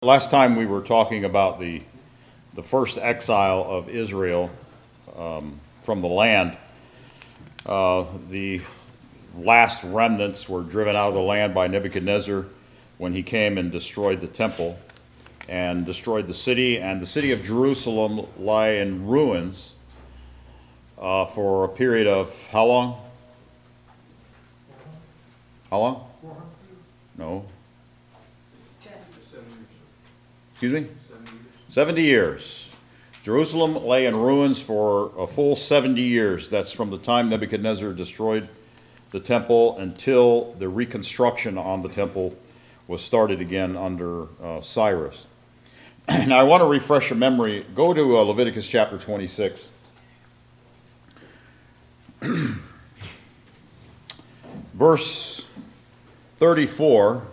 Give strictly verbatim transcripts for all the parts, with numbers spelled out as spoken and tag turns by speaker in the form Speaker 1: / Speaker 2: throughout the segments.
Speaker 1: Last time we were talking about the, the first exile of Israel um, from the land. Uh, the last remnants were driven out of the land by Nebuchadnezzar when he came and destroyed the temple and destroyed the city. And the city of Jerusalem lay in ruins uh, for a period of how long? How long? No. Excuse me? seventy years. Jerusalem lay in ruins for a full seventy years. That's from the time Nebuchadnezzar destroyed the temple until the reconstruction on the temple was started again under uh, Cyrus. Now I want to refresh your memory. Go to uh, Leviticus chapter twenty-six. Verse thirty-four.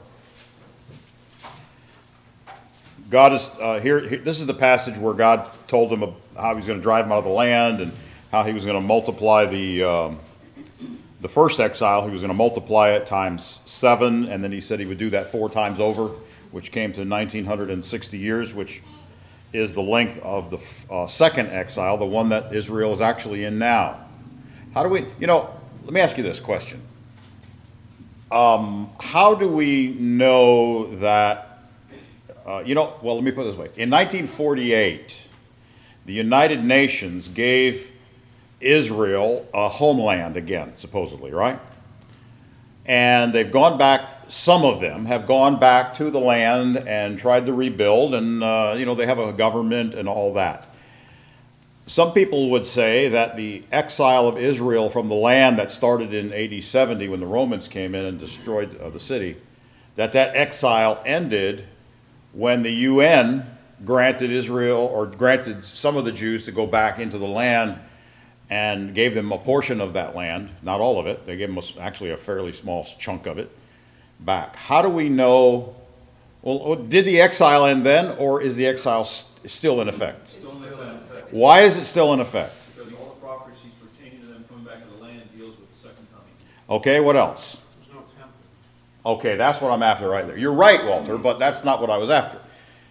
Speaker 1: God is uh, here, here. This is the passage where God told him how he was going to drive him out of the land and how he was going to multiply the um, the first exile. He was going to multiply it times seven, and then he said he would do that four times over, which came to nineteen sixty years, which is the length of the uh, second exile, the one that Israel is actually in now. How do we? You know, let me ask you this question: um, How do we know that? Uh, you know, well, let me put it this way. In nineteen forty-eight, the United Nations gave Israel a homeland again, supposedly, right? And they've gone back, some of them have gone back to the land and tried to rebuild, and, uh, you know, they have a government and all that. Some people would say that the exile of Israel from the land that started in A D seventy when the Romans came in and destroyed uh, the city, that that exile ended when the U N granted Israel, or granted some of the Jews to go back into the land and gave them a portion of that land, not all of it. They gave them a, actually a fairly small chunk of it back. How do we know, well, did the exile end then, or is the exile st- still in effect?
Speaker 2: It's still in effect.
Speaker 1: Why is it still in effect?
Speaker 2: Because all the prophecies pertaining to them coming back to the land deals with the second coming.
Speaker 1: Okay, what else?
Speaker 2: There's no temple.
Speaker 1: Okay, that's what I'm after right there. You're right, Walter, but that's not what I was after.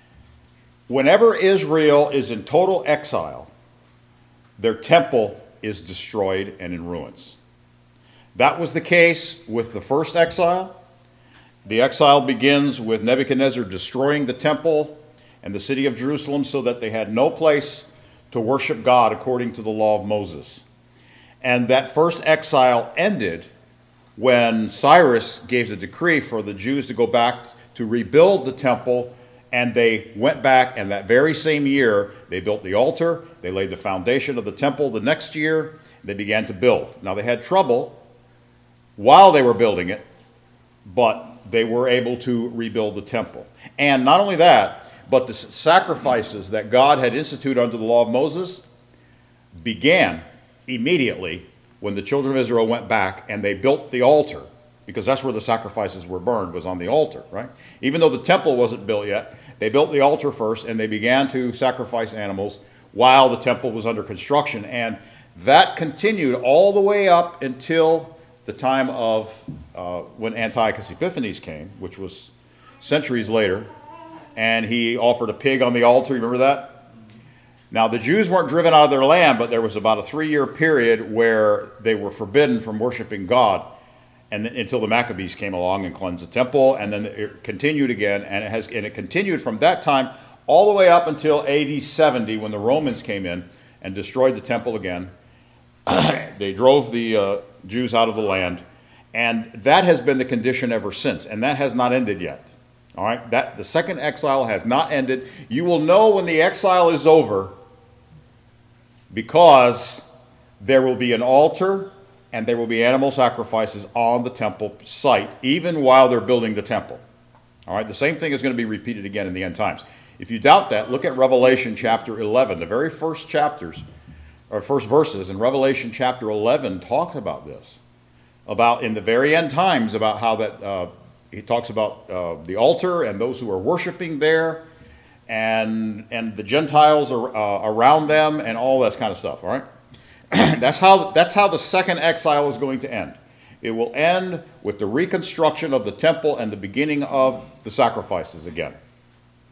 Speaker 1: Whenever Israel is in total exile, their temple is destroyed and in ruins. That was the case with the first exile. The exile begins with Nebuchadnezzar destroying the temple and the city of Jerusalem so that they had no place to worship God according to the law of Moses. And that first exile ended when Cyrus gave the decree for the Jews to go back to rebuild the temple, and they went back, and that very same year, they built the altar, they laid the foundation of the temple. The next year, they began to build. Now, they had trouble while they were building it, but they were able to rebuild the temple. And not only that, but the sacrifices that God had instituted under the law of Moses began immediately when the children of Israel went back and they built the altar, because that's where the sacrifices were burned, was on the altar, right? Even though the temple wasn't built yet, they built the altar first and they began to sacrifice animals while the temple was under construction. And that continued all the way up until the time of uh, when Antiochus Epiphanes came, which was centuries later, and he offered a pig on the altar. Remember that? Now, the Jews weren't driven out of their land, but there was about a three-year period where they were forbidden from worshiping God, and th- until the Maccabees came along and cleansed the temple, and then it continued again, and it has and it continued from that time all the way up until A D seventy when the Romans came in and destroyed the temple again. They drove the uh, Jews out of the land, and that has been the condition ever since, and that has not ended yet. All right, that the second exile has not ended. You will know when the exile is over, because there will be an altar and there will be animal sacrifices on the temple site, even while they're building the temple. All right, the same thing is going to be repeated again in the end times. If you doubt that, look at Revelation chapter eleven. The very first chapters, or first verses in Revelation chapter eleven talk about this, about in the very end times, about how that uh, he talks about uh, the altar and those who are worshiping there, and and the Gentiles are uh, around them, and all that kind of stuff. All right, that's how that's how the second exile is going to end. It will end with the reconstruction of the temple and the beginning of the sacrifices again.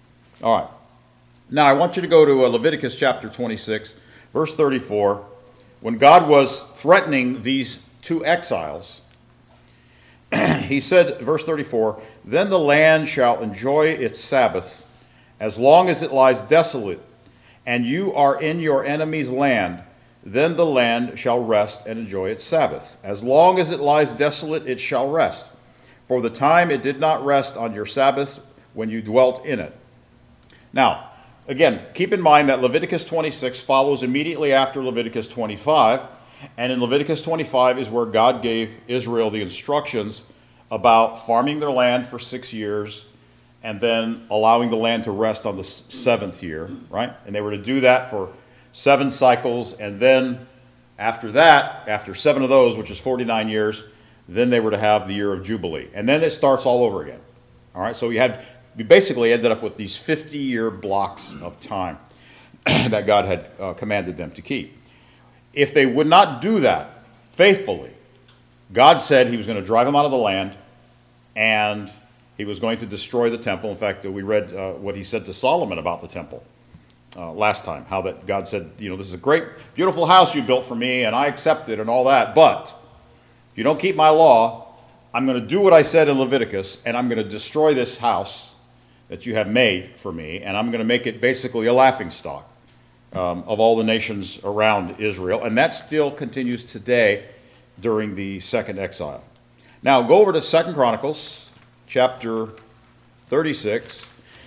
Speaker 1: All right. Now I want you to go to uh, Leviticus chapter twenty-six, verse thirty-four. When God was threatening these two exiles, he said, verse thirty-four, "Then the land shall enjoy its Sabbaths as long as it lies desolate, and you are in your enemy's land. Then the land shall rest and enjoy its Sabbaths. As long as it lies desolate, it shall rest. For the time it did not rest on your Sabbaths when you dwelt in it." Now, again, keep in mind that Leviticus twenty-six follows immediately after Leviticus twenty-five, and in Leviticus twenty-five is where God gave Israel the instructions about farming their land for six years and then allowing the land to rest on the seventh year, right? And they were to do that for seven cycles, and then after that, after seven of those, which is forty-nine years, then they were to have the year of Jubilee. And then it starts all over again. All right, so we had, we basically ended up with these fifty-year blocks of time that God had uh, commanded them to keep. If they would not do that faithfully, God said he was going to drive them out of the land, and he was going to destroy the temple. In fact, we read uh, what he said to Solomon about the temple uh, last time, how that God said, you know, this is a great, beautiful house you built for me, and I accept it and all that, but if you don't keep my law, I'm going to do what I said in Leviticus, and I'm going to destroy this house that you have made for me, and I'm going to make it basically a laughingstock um, of all the nations around Israel. And that still continues today during the second exile. Now, go over to Second Chronicles, chapter thirty-six.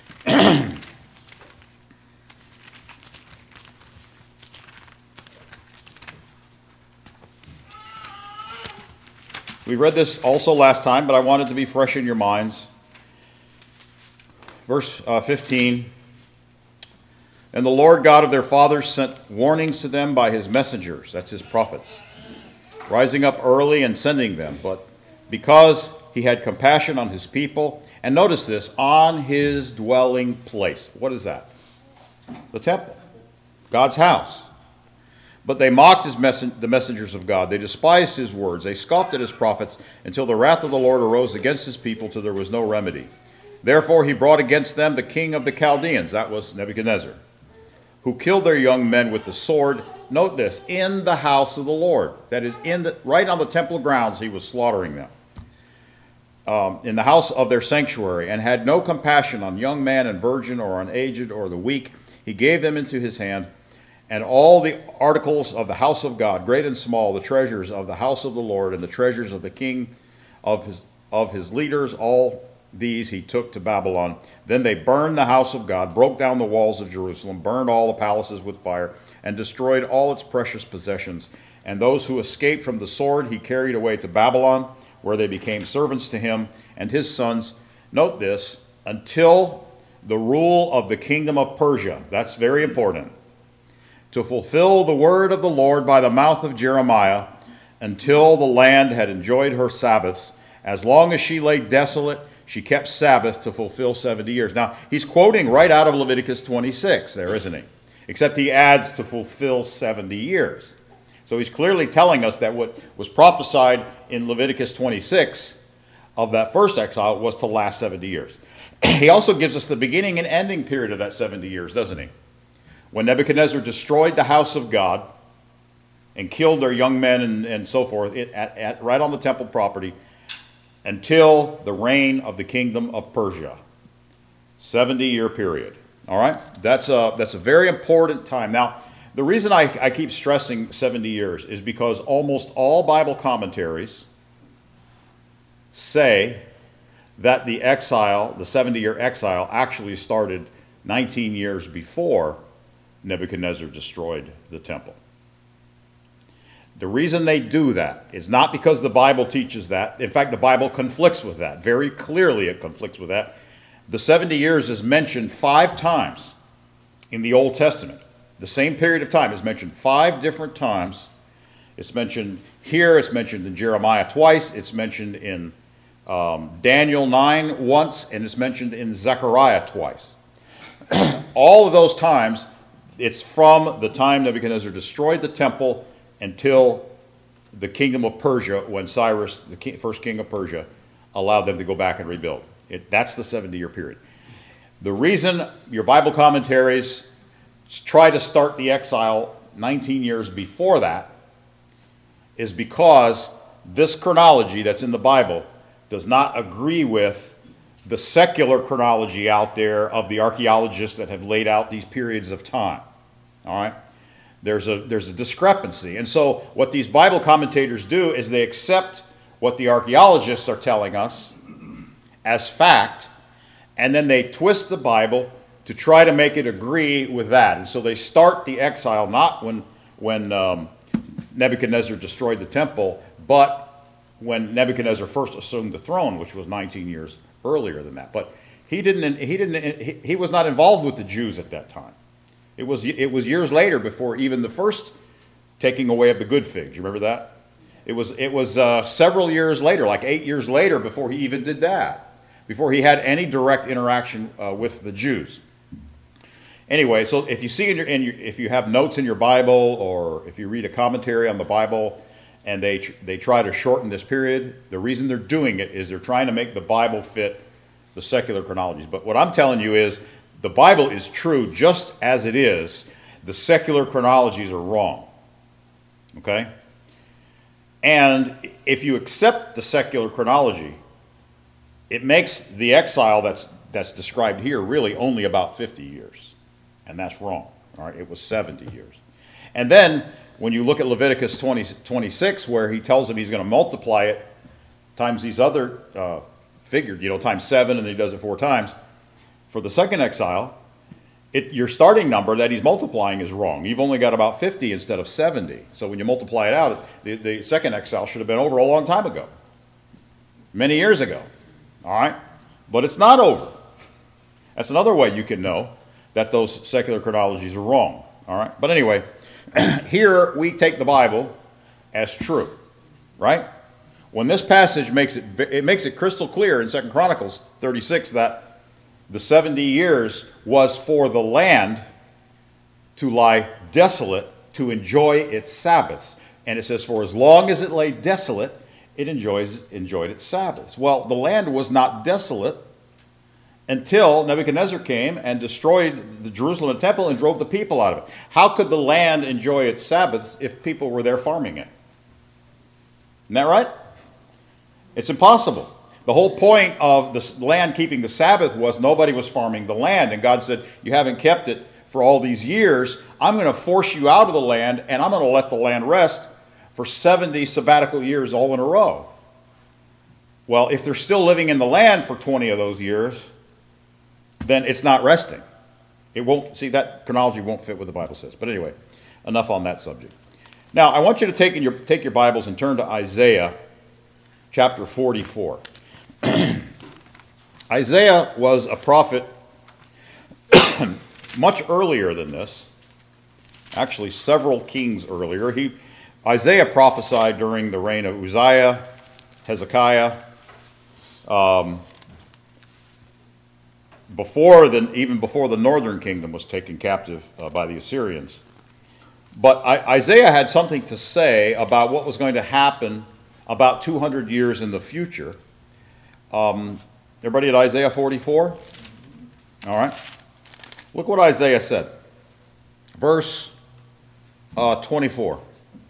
Speaker 1: We read this also last time, but I want it to be fresh in your minds. Verse uh, fifteen, "And the Lord God of their fathers sent warnings to them by his messengers," that's his prophets, "rising up early and sending them. But because he had compassion on his people," and notice this, "on his dwelling place." What is that? The temple, God's house. "But they mocked his messen- the messengers of God. They despised his words. They scoffed at his prophets until the wrath of the Lord arose against his people till there was no remedy. Therefore he brought against them the king of the Chaldeans," that was Nebuchadnezzar, "who killed their young men with the sword." Note this, in the house of the Lord. That is, in the, right on the temple grounds he was slaughtering them. Um, "in the house of their sanctuary, and had no compassion on young man and virgin, or on aged, or the weak. He gave them into his hand. And all the articles of the house of God, great and small, the treasures of the house of the Lord, and the treasures of the king of his, of his leaders, all these he took to Babylon. Then they burned the house of God, broke down the walls of Jerusalem, burned all the palaces with fire, and destroyed all its precious possessions. And those who escaped from the sword he carried away to Babylon, where they became servants to him and his sons." Note this, "until the rule of the kingdom of Persia." That's very important. "To fulfill the word of the Lord by the mouth of Jeremiah, until the land had enjoyed her Sabbaths. As long as she lay desolate, she kept Sabbath to fulfill seventy years." Now, he's quoting right out of Leviticus twenty-six there, isn't he? Except he adds to fulfill seventy years. So he's clearly telling us that what was prophesied in Leviticus twenty-six of that first exile was to last seventy years. He also gives us the beginning and ending period of that seventy years, doesn't he? When Nebuchadnezzar destroyed the house of God and killed their young men and, and so forth it, at, at, right on the temple property, until the reign of the kingdom of Persia. seventy-year period. All right? That's a, that's a very important time. Now, the reason I, I keep stressing seventy years is because almost all Bible commentaries say that the exile, the seventy-year exile, actually started nineteen years before Nebuchadnezzar destroyed the temple. The reason they do that is not because the Bible teaches that. In fact, the Bible conflicts with that. Very clearly it conflicts with that. The seventy years is mentioned five times in the Old Testament. The same period of time is mentioned five different times. It's mentioned here, it's mentioned in Jeremiah twice, it's mentioned in um, Daniel nine once, and it's mentioned in Zechariah twice. All of those times, it's from the time Nebuchadnezzar destroyed the temple until the kingdom of Persia, when Cyrus, the king, first king of Persia, allowed them to go back and rebuild. It, that's the seventy-year period. The reason your Bible commentaries try to start the exile nineteen years before that is because this chronology that's in the Bible does not agree with the secular chronology out there of the archaeologists that have laid out these periods of time. All right? There's a, there's a discrepancy. And so what these Bible commentators do is they accept what the archaeologists are telling us as fact, and then they twist the Bible to try to make it agree with that. And so they start the exile not when, when um, Nebuchadnezzar destroyed the temple, but when Nebuchadnezzar first assumed the throne, which was nineteen years earlier than that. But he didn't, he didn't, he, he was not involved with the Jews at that time. It was, it was years later before even the first taking away of the good fig. Do you remember that? It was, it was uh, several years later, like eight years later, before he even did that, before he had any direct interaction uh, with the Jews. Anyway, so if you see in your, in your, if you have notes in your Bible, or if you read a commentary on the Bible, and they tr they try to shorten this period, the reason they're doing it is they're trying to make the Bible fit the secular chronologies. But what I'm telling you is the Bible is true just as it is. The secular chronologies are wrong. Okay? And if you accept the secular chronology, it makes the exile that's that's described here really only about fifty years. And that's wrong. All right? It was seventy years. And then when you look at Leviticus twenty, twenty-six, where he tells them he's going to multiply it times these other uh, figures, you know, times seven, and then he does it four times, for the second exile, it, your starting number that he's multiplying is wrong. You've only got about fifty instead of seventy. So when you multiply it out, the, the second exile should have been over a long time ago, many years ago. All right? But it's not over. That's another way you can know that those secular chronologies are wrong. All right? But anyway, here we take the Bible as true, right? When this passage makes it, it makes it crystal clear in Second Chronicles thirty-six that the seventy years was for the land to lie desolate, to enjoy its Sabbaths. And it says, for as long as it lay desolate, it enjoys, enjoyed its Sabbaths. Well, the land was not desolate until Nebuchadnezzar came and destroyed the Jerusalem temple and drove the people out of it. How could the land enjoy its Sabbaths if people were there farming it? Isn't that right? It's impossible. The whole point of the land keeping the Sabbath was nobody was farming the land. And God said, you haven't kept it for all these years. I'm going to force you out of the land, and I'm going to let the land rest for seventy sabbatical years all in a row. Well, if they're still living in the land for twenty of those years, then it's not resting. It won't, see, that chronology won't fit what the Bible says. But anyway, enough on that subject. Now, I want you to take, in your, take your Bibles and turn to Isaiah chapter forty-four. Isaiah was a prophet much earlier than this, actually several kings earlier. He, Isaiah prophesied during the reign of Uzziah, Hezekiah, um, before the, even before the northern kingdom was taken captive uh, by the Assyrians. But I, Isaiah had something to say about what was going to happen about two hundred years in the future. Um, everybody at Isaiah forty-four? All right. Look what Isaiah said. Verse uh, twenty-four.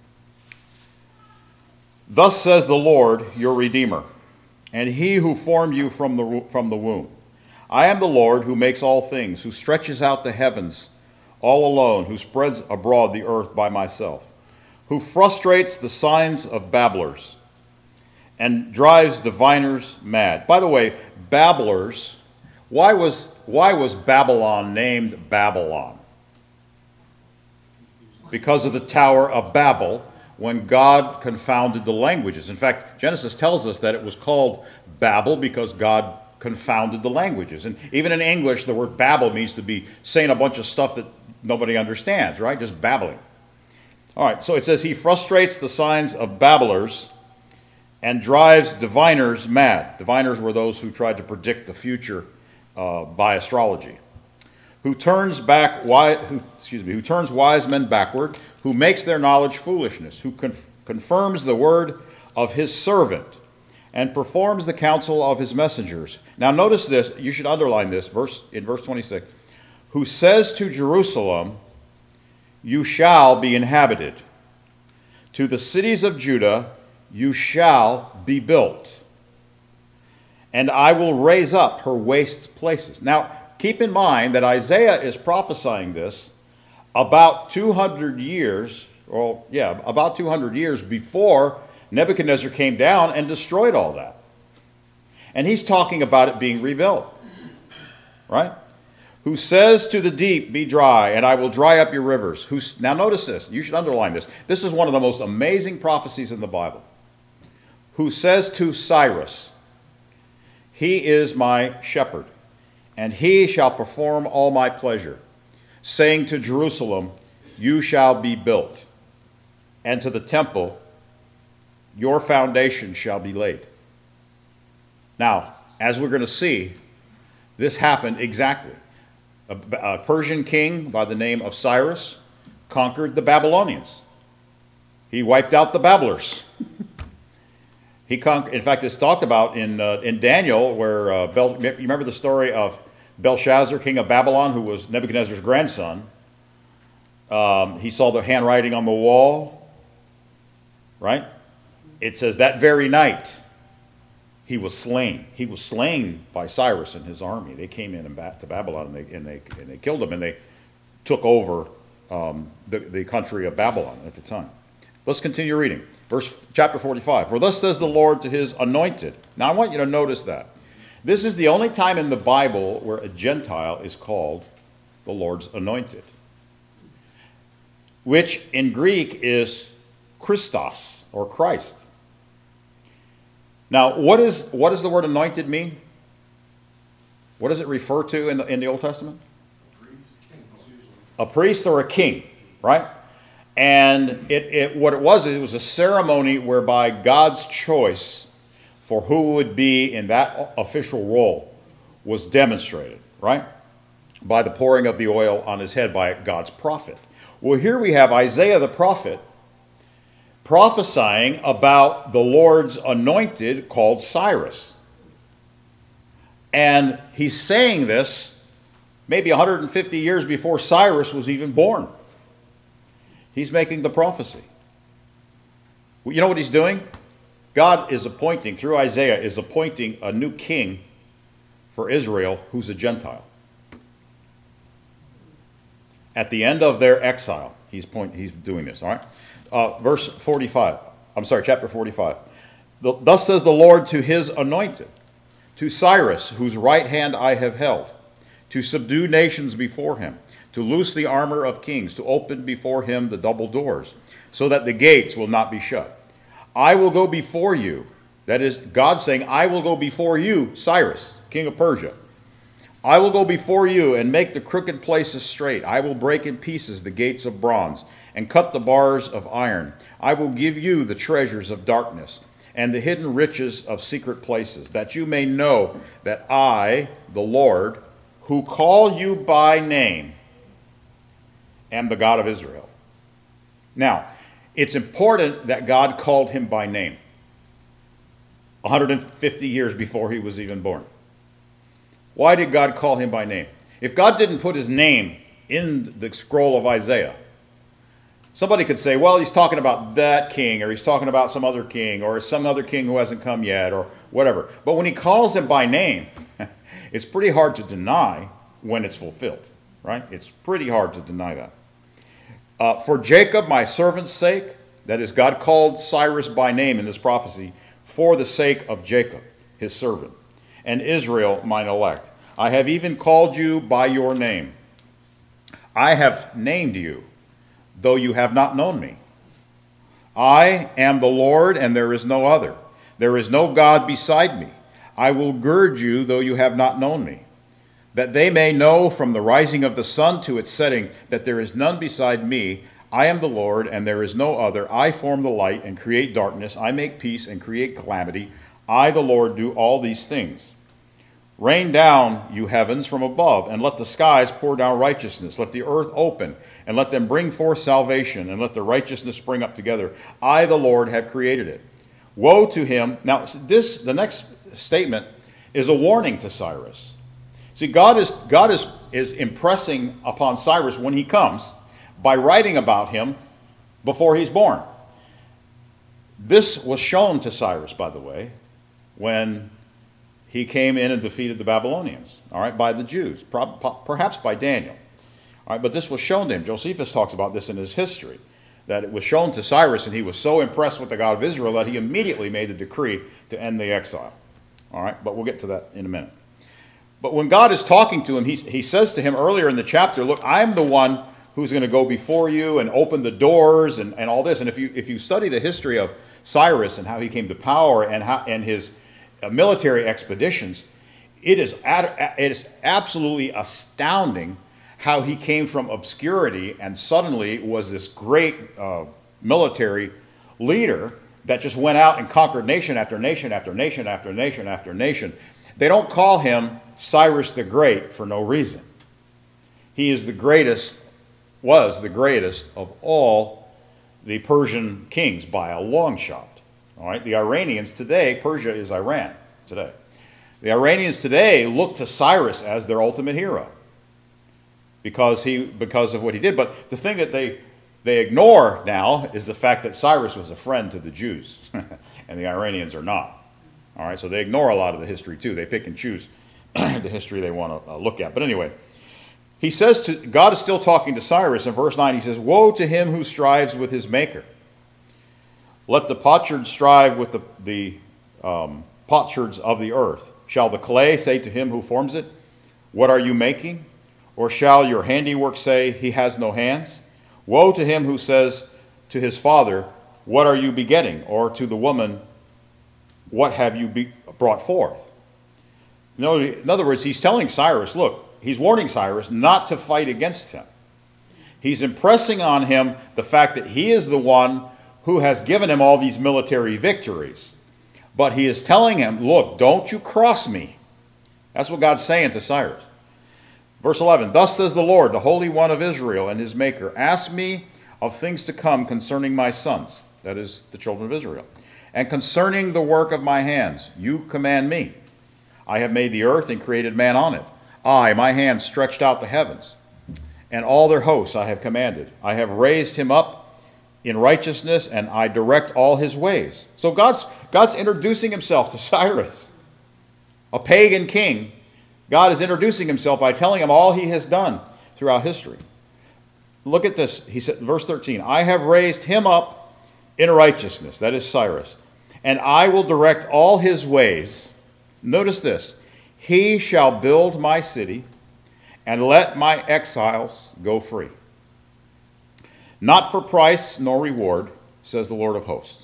Speaker 1: Thus says the Lord, your Redeemer, and he who formed you from the, from the womb. I am the Lord who makes all things, who stretches out the heavens all alone, who spreads abroad the earth by myself, who frustrates the signs of babblers and drives diviners mad. By the way, babblers, why was, why was Babylon named Babylon? Because of the Tower of Babel, when God confounded the languages. In fact, Genesis tells us that it was called Babel because God confounded the languages. And even in English, the word babble means to be saying a bunch of stuff that nobody understands, right? Just babbling. All right, so it says he frustrates the signs of babblers and drives diviners mad. Diviners were those who tried to predict the future uh, by astrology. Who turns back, wise, who, excuse me, who turns wise men backward, who makes their knowledge foolishness, who conf- confirms the word of his servant, and performs the counsel of his messengers. Now notice this, you should underline this, verse in verse twenty-six. Who says to Jerusalem, you shall be inhabited. To the cities of Judah, you shall be built. And I will raise up her waste places. Now, keep in mind that Isaiah is prophesying this about two hundred years, or yeah, about two hundred years before Nebuchadnezzar came down and destroyed all that. And he's talking about it being rebuilt. Right? Who says to the deep, be dry, and I will dry up your rivers. Who's, now notice this. You should underline this. This is one of the most amazing prophecies in the Bible. Who says to Cyrus, he is my shepherd, and he shall perform all my pleasure, saying to Jerusalem, you shall be built, and to the temple, your foundation shall be laid. Now, as we're going to see, this happened exactly. A, a Persian king by the name of Cyrus conquered the Babylonians. He wiped out the Babblers. He conquered. In fact, it's talked about in uh, in Daniel, where uh, Bel, you remember the story of Belshazzar, king of Babylon, who was Nebuchadnezzar's grandson. Um, he saw the handwriting on the wall, right? It says that very night he was slain. He was slain by Cyrus and his army. They came in and back to Babylon, and they and they and they killed him, and they took over um, the the country of Babylon at the time. Let's continue reading. Verse chapter forty-five. For thus says the Lord to his anointed. Now I want you to notice that. This is the only time in the Bible where a Gentile is called the Lord's anointed, which in Greek is Christos, or Christ. Now, what is what does the word anointed mean? What does it refer to in the, in the Old Testament? A priest or a king, right? And it, it what it was, it was a ceremony whereby God's choice for who would be in that official role was demonstrated, right? By the pouring of the oil on his head by God's prophet. Well, here we have Isaiah the prophet prophesying about the Lord's anointed called Cyrus. And he's saying this maybe one hundred fifty years before Cyrus was even born. He's making the prophecy. Well, you know what he's doing? God is appointing, through Isaiah, is appointing a new king for Israel who's a Gentile. At the end of their exile, he's point, he's doing this, all right? Uh, verse forty-five. I'm sorry, chapter forty-five. The, Thus says the Lord to his anointed, to Cyrus, whose right hand I have held, to subdue nations before him, to loose the armor of kings, to open before him the double doors, so that the gates will not be shut. I will go before you. That is, God saying, I will go before you, Cyrus, king of Persia. I will go before you and make the crooked places straight. I will break in pieces the gates of bronze and cut the bars of iron. I will give you the treasures of darkness and the hidden riches of secret places, that you may know that I, the Lord, who call you by name, am the God of Israel. Now, it's important that God called him by name one hundred fifty years before he was even born. Why did God call him by name? If God didn't put his name in the scroll of Isaiah, somebody could say, well, he's talking about that king, or he's talking about some other king, or some other king who hasn't come yet, or whatever. But when he calls him by name, it's pretty hard to deny when it's fulfilled, right? It's pretty hard to deny that. Uh, for Jacob, my servant's sake, that is, God called Cyrus by name in this prophecy, for the sake of Jacob, his servant, and Israel, mine elect. I have even called you by your name. I have named you, though you have not known me. I am the Lord, and there is no other. There is no God beside me. I will gird you, though you have not known me, that they may know from the rising of the sun to its setting that there is none beside me. I am the Lord, and there is no other. I form the light and create darkness. I make peace and create calamity. I, the Lord, do all these things. Rain down, you heavens, from above, and let the skies pour down righteousness. Let the earth open, and let them bring forth salvation, and let the righteousness spring up together. I, the Lord, have created it. Woe to him. Now, this, the next statement is a warning to Cyrus. See, God is, God is, is impressing upon Cyrus when he comes by writing about him before he's born. This was shown to Cyrus, by the way, when he came in and defeated the Babylonians, all right, by the Jews, perhaps by Daniel. All right, but this was shown to him. Josephus talks about this in his history, that it was shown to Cyrus, and he was so impressed with the God of Israel that he immediately made a decree to end the exile. All right, but we'll get to that in a minute. But when God is talking to him, he, he says to him earlier in the chapter, look, I'm the one who's going to go before you and open the doors and, and all this. And if you if you study the history of Cyrus and how he came to power and how and his uh, military expeditions, it is ad, it is absolutely astounding how he came from obscurity and suddenly was this great uh, military leader that just went out and conquered nation after nation after nation after nation after nation. They don't call him Cyrus the Great for no reason. He is the greatest, was the greatest of all the Persian kings by a long shot. All right, the Iranians today, Persia is Iran today. The Iranians today look to Cyrus as their ultimate hero because he because of what he did. But the thing that they they ignore now is the fact that Cyrus was a friend to the Jews, and the Iranians are not. All right, so they ignore a lot of the history too. They pick and choose the history they want to uh, look at. But anyway, he says to God is still talking to Cyrus in verse nine. He says, "Woe to him who strives with his maker. Let the potsherds strive with the, the um, potsherds of the earth. Shall the clay say to him who forms it, what are you making? Or shall your handiwork say, he has no hands? Woe to him who says to his father, what are you begetting? Or to the woman, what have you be brought forth?" You know, in other words, he's telling Cyrus, look, he's warning Cyrus not to fight against him. He's impressing on him the fact that he is the one who has given him all these military victories. But he is telling him, look, don't you cross me. That's what God's saying to Cyrus. Verse eleven, "Thus says the Lord, the Holy One of Israel and his Maker, ask me of things to come concerning my sons," that is, the children of Israel, "and concerning the work of my hands. You command me. I have made the earth and created man on it. I, my hand, stretched out the heavens, and all their hosts I have commanded. I have raised him up in righteousness, and I direct all his ways." So God's, God's introducing himself to Cyrus, a pagan king. God is introducing himself by telling him all he has done throughout history. Look at this. He said, verse thirteen, "I have raised him up in righteousness," that is Cyrus, "and I will direct all his ways." Notice this, "He shall build my city and let my exiles go free. Not for price nor reward, says the Lord of hosts."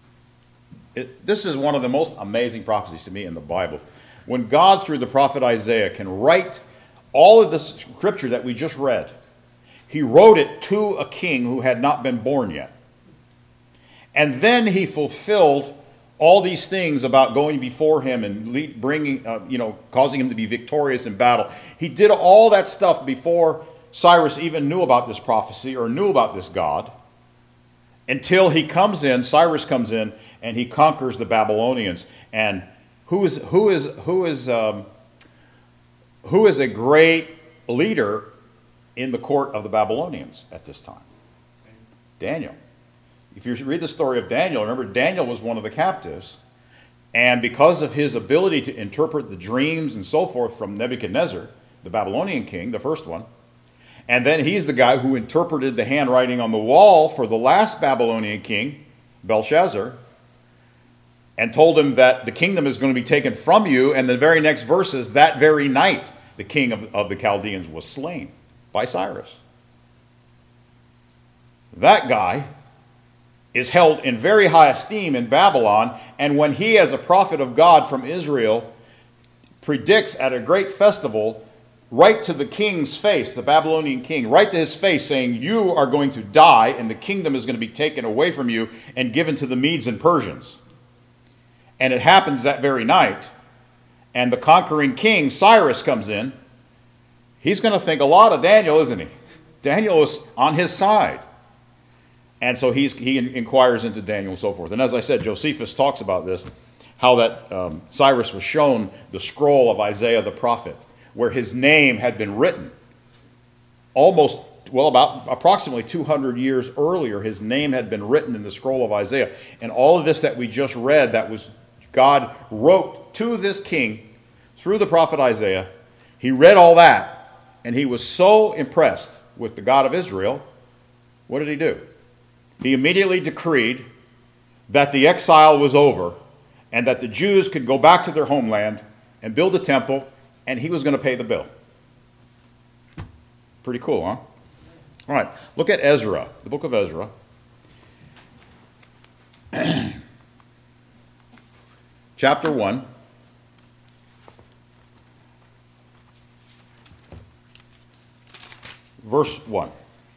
Speaker 1: It, this is one of the most amazing prophecies to me in the Bible. When God, through the prophet Isaiah, can write all of the scripture that we just read, he wrote it to a king who had not been born yet. And then he fulfilled all these things about going before him and lead, bringing, uh, you know, causing him to be victorious in battle. He did all that stuff before Cyrus even knew about this prophecy or knew about this God, until he comes in, Cyrus comes in, and he conquers the Babylonians. And who is who is who is um, who is a great leader in the court of the Babylonians at this time? Daniel. If you read the story of Daniel, remember Daniel was one of the captives, and because of his ability to interpret the dreams and so forth from Nebuchadnezzar, the Babylonian king, the first one, and then he's the guy who interpreted the handwriting on the wall for the last Babylonian king, Belshazzar, and told him that the kingdom is going to be taken from you, and the very next verse is, that very night the king of, of the Chaldeans was slain by Cyrus. That guy is held in very high esteem in Babylon, and when he, as a prophet of God from Israel, predicts at a great festival, right to the king's face, the Babylonian king, right to his face, saying, you are going to die, and the kingdom is going to be taken away from you and given to the Medes and Persians. And it happens that very night, and the conquering king, Cyrus, comes in. He's going to think a lot of Daniel, isn't he? Daniel is on his side. And so he's, he inquires into Daniel and so forth. And as I said, Josephus talks about this, how that um, Cyrus was shown the scroll of Isaiah the prophet, where his name had been written. Almost, well, about approximately two hundred years earlier, his name had been written in the scroll of Isaiah. And all of this that we just read, that was God wrote to this king through the prophet Isaiah. He read all that, and he was so impressed with the God of Israel. What did he do? He immediately decreed that the exile was over and that the Jews could go back to their homeland and build a temple, and he was going to pay the bill. Pretty cool, huh? All right, look at Ezra, the book of Ezra. Chapter one. Verse one.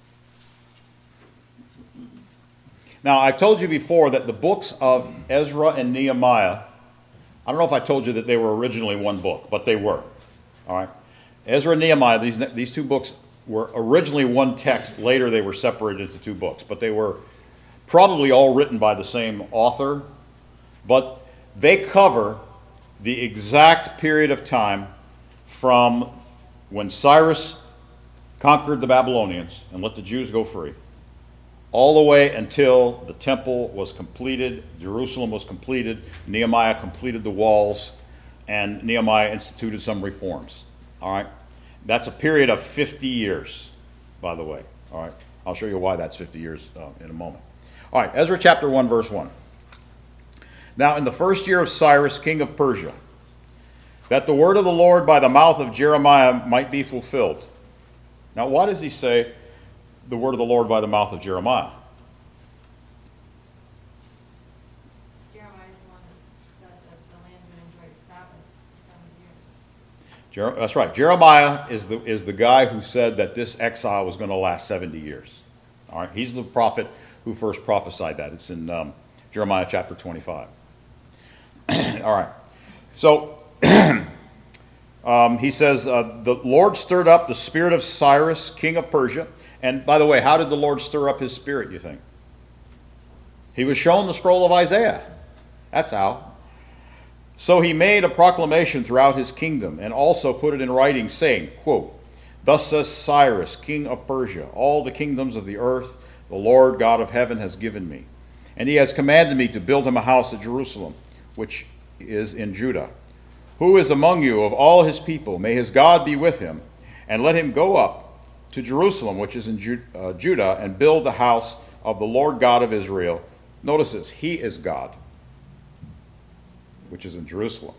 Speaker 1: Now, I told you before that the books of Ezra and Nehemiah, I don't know if I told you that they were originally one book, but they were. All right? Ezra and Nehemiah, these, these two books were originally one text. Later, they were separated into two books, but they were probably all written by the same author. But they cover the exact period of time from when Cyrus conquered the Babylonians and let the Jews go free, all the way until the temple was completed, Jerusalem was completed, Nehemiah completed the walls, and Nehemiah instituted some reforms. All right? That's a period of fifty years, by the way. All right? I'll show you why that's fifty years uh, in a moment. All right, Ezra chapter one, verse one. Now, in the first year of Cyrus, king of Persia, that the word of the Lord by the mouth of Jeremiah might be fulfilled. Now, why does he say the word of the Lord by the mouth of Jeremiah?
Speaker 3: Jeremiah's the one that said that the land would enjoy Sabbaths for seven years.
Speaker 1: Jer- that's right. Jeremiah is the, is the guy who said that this exile was going to last seventy years. All right? He's the prophet who first prophesied that. It's in um, Jeremiah chapter twenty-five. All right. So, um, he says, uh, the Lord stirred up the spirit of Cyrus, king of Persia. And by the way, how did the Lord stir up his spirit, you think? He was shown the scroll of Isaiah. That's how. So he made a proclamation throughout his kingdom and also put it in writing, saying, quote, "Thus says Cyrus, king of Persia, all the kingdoms of the earth the Lord God of heaven has given me. And he has commanded me to build him a house at Jerusalem, which is in Judah. Who is among you of all his people? May his God be with him, and let him go up to Jerusalem, which is in Ju- uh, Judah, and build the house of the Lord God of Israel." Notice this, he is God, which is in Jerusalem.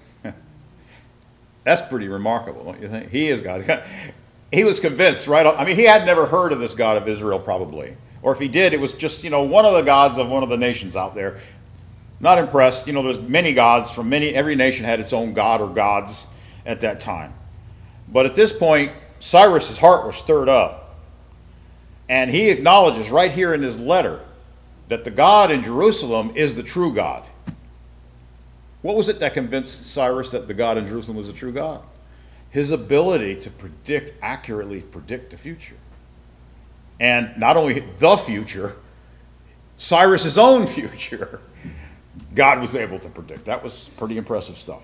Speaker 1: That's pretty remarkable, don't you think? He is God. He was convinced, right? I mean, he had never heard of this God of Israel, probably. Or if he did, it was just, you know, one of the gods of one of the nations out there. Not impressed. You know, there's many gods from many, every nation had its own god or gods at that time. But at this point, Cyrus's heart was stirred up. And he acknowledges right here in his letter that the God in Jerusalem is the true God. What was it that convinced Cyrus that the God in Jerusalem was the true God? His ability to predict, accurately predict the future. And not only the future, Cyrus's own future, God was able to predict. That was pretty impressive stuff.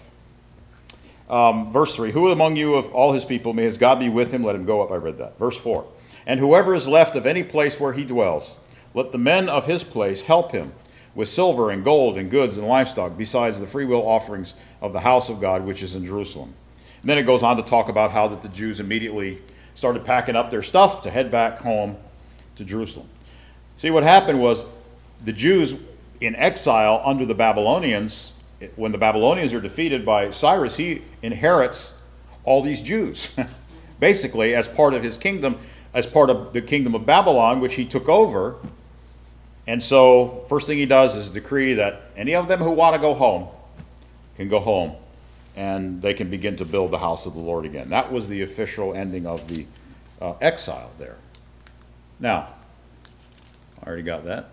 Speaker 1: Um, verse three, who among you of all his people, may his God be with him, let him go up. I read that. Verse four, and whoever is left of any place where he dwells, let the men of his place help him with silver and gold and goods and livestock, besides the freewill offerings of the house of God, which is in Jerusalem. And then it goes on to talk about how that the Jews immediately started packing up their stuff to head back home to Jerusalem. See, what happened was the Jews in exile under the Babylonians, when the Babylonians are defeated by Cyrus, he inherits all these Jews, basically as part of his kingdom, as part of the kingdom of Babylon, which he took over. And so, first thing he does is decree that any of them who want to go home can go home, and they can begin to build the house of the Lord again. That was the official ending of the uh, exile there. Now, I already got that.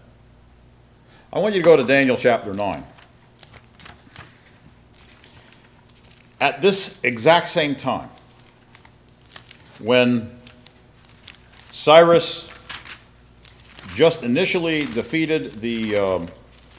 Speaker 1: I want you to go to Daniel chapter nine. At this exact same time, when Cyrus just initially defeated the, um,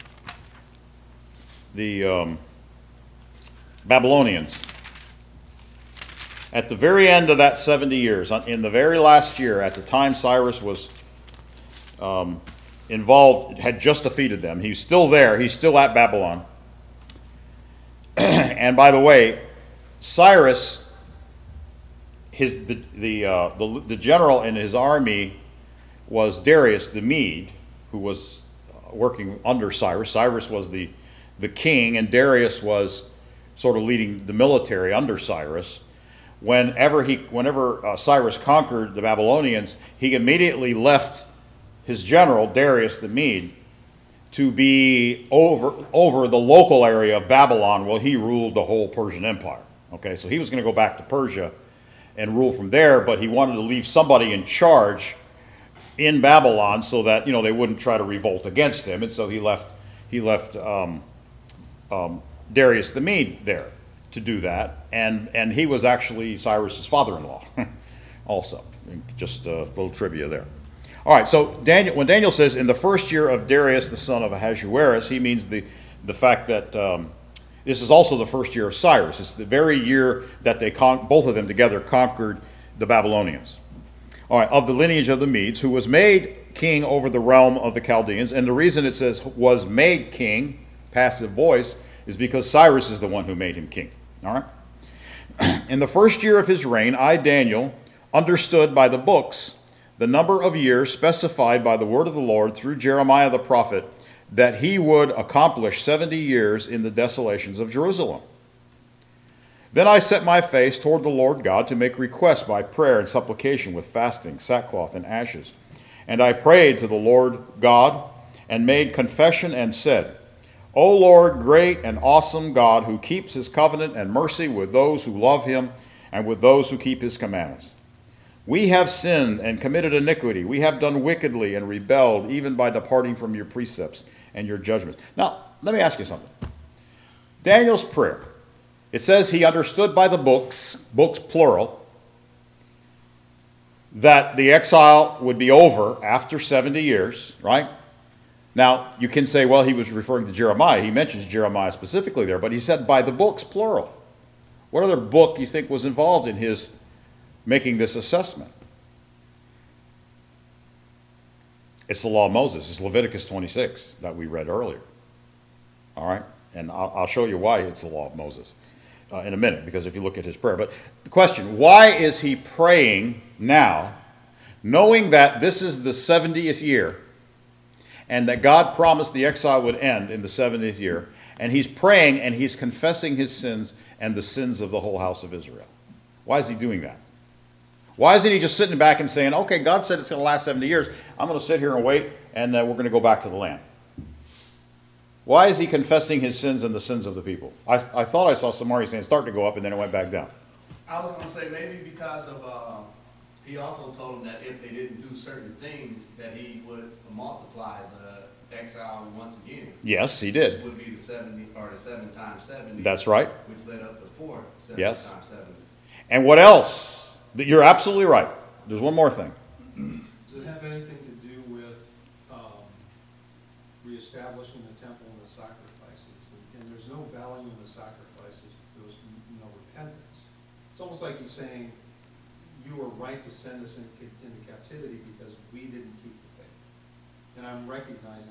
Speaker 1: the um, Babylonians. At the very end of that seventy years, in the very last year, at the time Cyrus was um, involved, had just defeated them. He's still there. He's still at Babylon. And by the way, Cyrus, his the the, uh, the the general in his army was Darius the Mede, who was working under Cyrus. Cyrus was the the king, and Darius was sort of leading the military under Cyrus. Whenever he, whenever uh, Cyrus conquered the Babylonians, he immediately left his general Darius the Mede to be over over the local area of Babylon while he ruled the whole Persian Empire. Okay, so he was going to go back to Persia and rule from there, but he wanted to leave somebody in charge in Babylon so that, you know, they wouldn't try to revolt against him, and so he left he left um, um, Darius the Mede there to do that, and and he was actually Cyrus's father-in-law also. Just a little trivia there. All right, so Daniel, when Daniel says in the first year of Darius the son of Ahasuerus, he means the the fact that um, this is also the first year of Cyrus. It's the very year that they con- both of them together conquered the Babylonians. All right, of the lineage of the Medes, who was made king over the realm of the Chaldeans, and the reason it says was made king, passive voice, is because Cyrus is the one who made him king. All right. In the first year of his reign, I, Daniel, understood by the books the number of years specified by the word of the Lord through Jeremiah the prophet, that he would accomplish seventy years in the desolations of Jerusalem. Then I set my face toward the Lord God to make request by prayer and supplication with fasting, sackcloth, and ashes. And I prayed to the Lord God and made confession and said, O Lord, great and awesome God, who keeps his covenant and mercy with those who love him and with those who keep his commandments. We have sinned and committed iniquity. We have done wickedly and rebelled, even by departing from your precepts and your judgments. Now, let me ask you something. Daniel's prayer, it says he understood by the books, books plural, that the exile would be over after seventy years, right? Now, you can say, well, he was referring to Jeremiah. He mentions Jeremiah specifically there, but he said by the books, plural. What other book do you think was involved in his making this assessment? It's the law of Moses. It's Leviticus twenty-six that we read earlier. All right? And I'll, I'll show you why it's the law of Moses uh, in a minute, because if you look at his prayer. But the question, why is he praying now, knowing that this is the seventieth year, and that God promised the exile would end in the seventieth year, and he's praying and he's confessing his sins and the sins of the whole house of Israel? Why is he doing that? Why isn't he just sitting back and saying, okay, God said it's going to last seventy years. I'm going to sit here and wait, and uh, we're going to go back to the land? Why is he confessing his sins and the sins of the people? I, I thought I saw somewhere saying start to go up, and then it went back down.
Speaker 4: I was going to say maybe because of, uh, he also told them that if they didn't do certain things, that he would multiply the exile once again.
Speaker 1: Yes, he did.
Speaker 4: Which would be the seventy, or the seven times seventy.
Speaker 1: That's right.
Speaker 4: Which led up to four, seven
Speaker 1: Yes.
Speaker 4: times seventy.
Speaker 1: And what else? You're absolutely right. There's one more thing.
Speaker 5: Does it have anything to do with um, reestablishing the temple and the sacrifices? And, and there's no value in the sacrifices if there's no repentance. It's almost like he's saying, you were right to send us in, into captivity because we didn't keep the faith. And I'm recognizing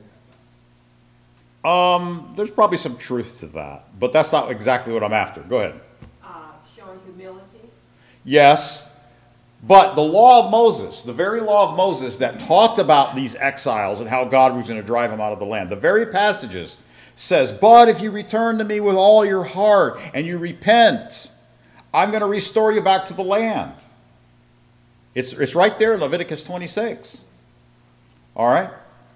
Speaker 5: that now.
Speaker 1: Um, there's probably some truth to that, but that's not exactly what I'm after. Go ahead.
Speaker 3: Uh, showing humility.
Speaker 1: Yes, but the law of Moses, the very law of Moses that talked about these exiles and how God was going to drive them out of the land, the very passages says, but if you return to me with all your heart and you repent, I'm going to restore you back to the land. It's, it's right there in Leviticus twenty-six. All right?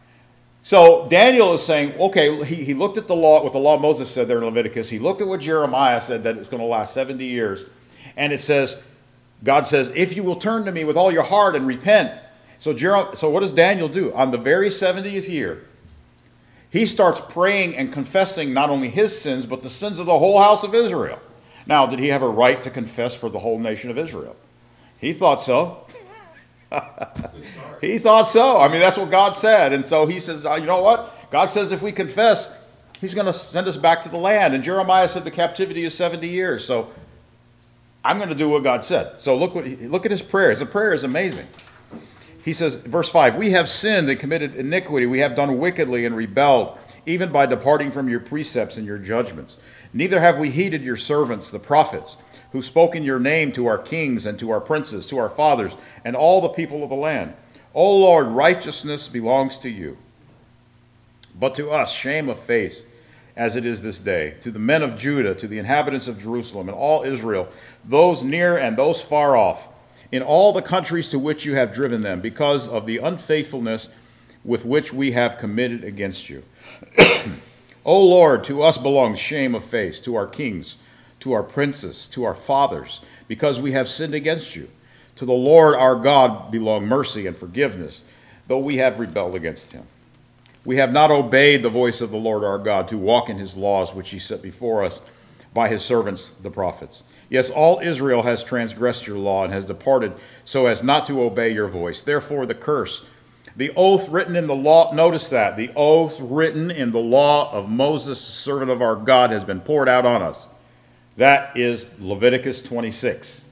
Speaker 1: So Daniel is saying, okay, he, he looked at the law, what the law of Moses said there in Leviticus. He looked at what Jeremiah said, that it's going to last seventy years. And it says, God says, if you will turn to me with all your heart and repent. So, Jer- so what does Daniel do? On the very seventieth year, he starts praying and confessing not only his sins, but the sins of the whole house of Israel. Now, did he have a right to confess for the whole nation of Israel? He thought so.
Speaker 5: Good start.
Speaker 1: He thought so. I mean, that's what God said. And so he says, "Uh, you know what? God says if we confess, he's going to send us back to the land. And Jeremiah said the captivity is seventy years. So I'm going to do what God said. So look what he, look at his prayer. His prayer is amazing. He says, verse five, we have sinned and committed iniquity. We have done wickedly and rebelled, even by departing from your precepts and your judgments. Neither have we heeded your servants, the prophets, who spoke in your name to our kings and to our princes, to our fathers, and all the people of the land. O Lord, righteousness belongs to you. But to us, shame of face, as it is this day, to the men of Judah, to the inhabitants of Jerusalem, and all Israel, those near and those far off, in all the countries to which you have driven them, because of the unfaithfulness with which we have committed against you. O Lord, to us belongs shame of face, to our kings, to our princes, to our fathers, because we have sinned against you. To the Lord our God belong mercy and forgiveness, though we have rebelled against him. We have not obeyed the voice of the Lord our God to walk in his laws, which he set before us by his servants the prophets. Yes, all Israel has transgressed your law and has departed so as not to obey your voice. Therefore the curse, the oath written in the law, notice that, the oath written in the law of Moses, servant of our God, has been poured out on us. That is Leviticus twenty-six.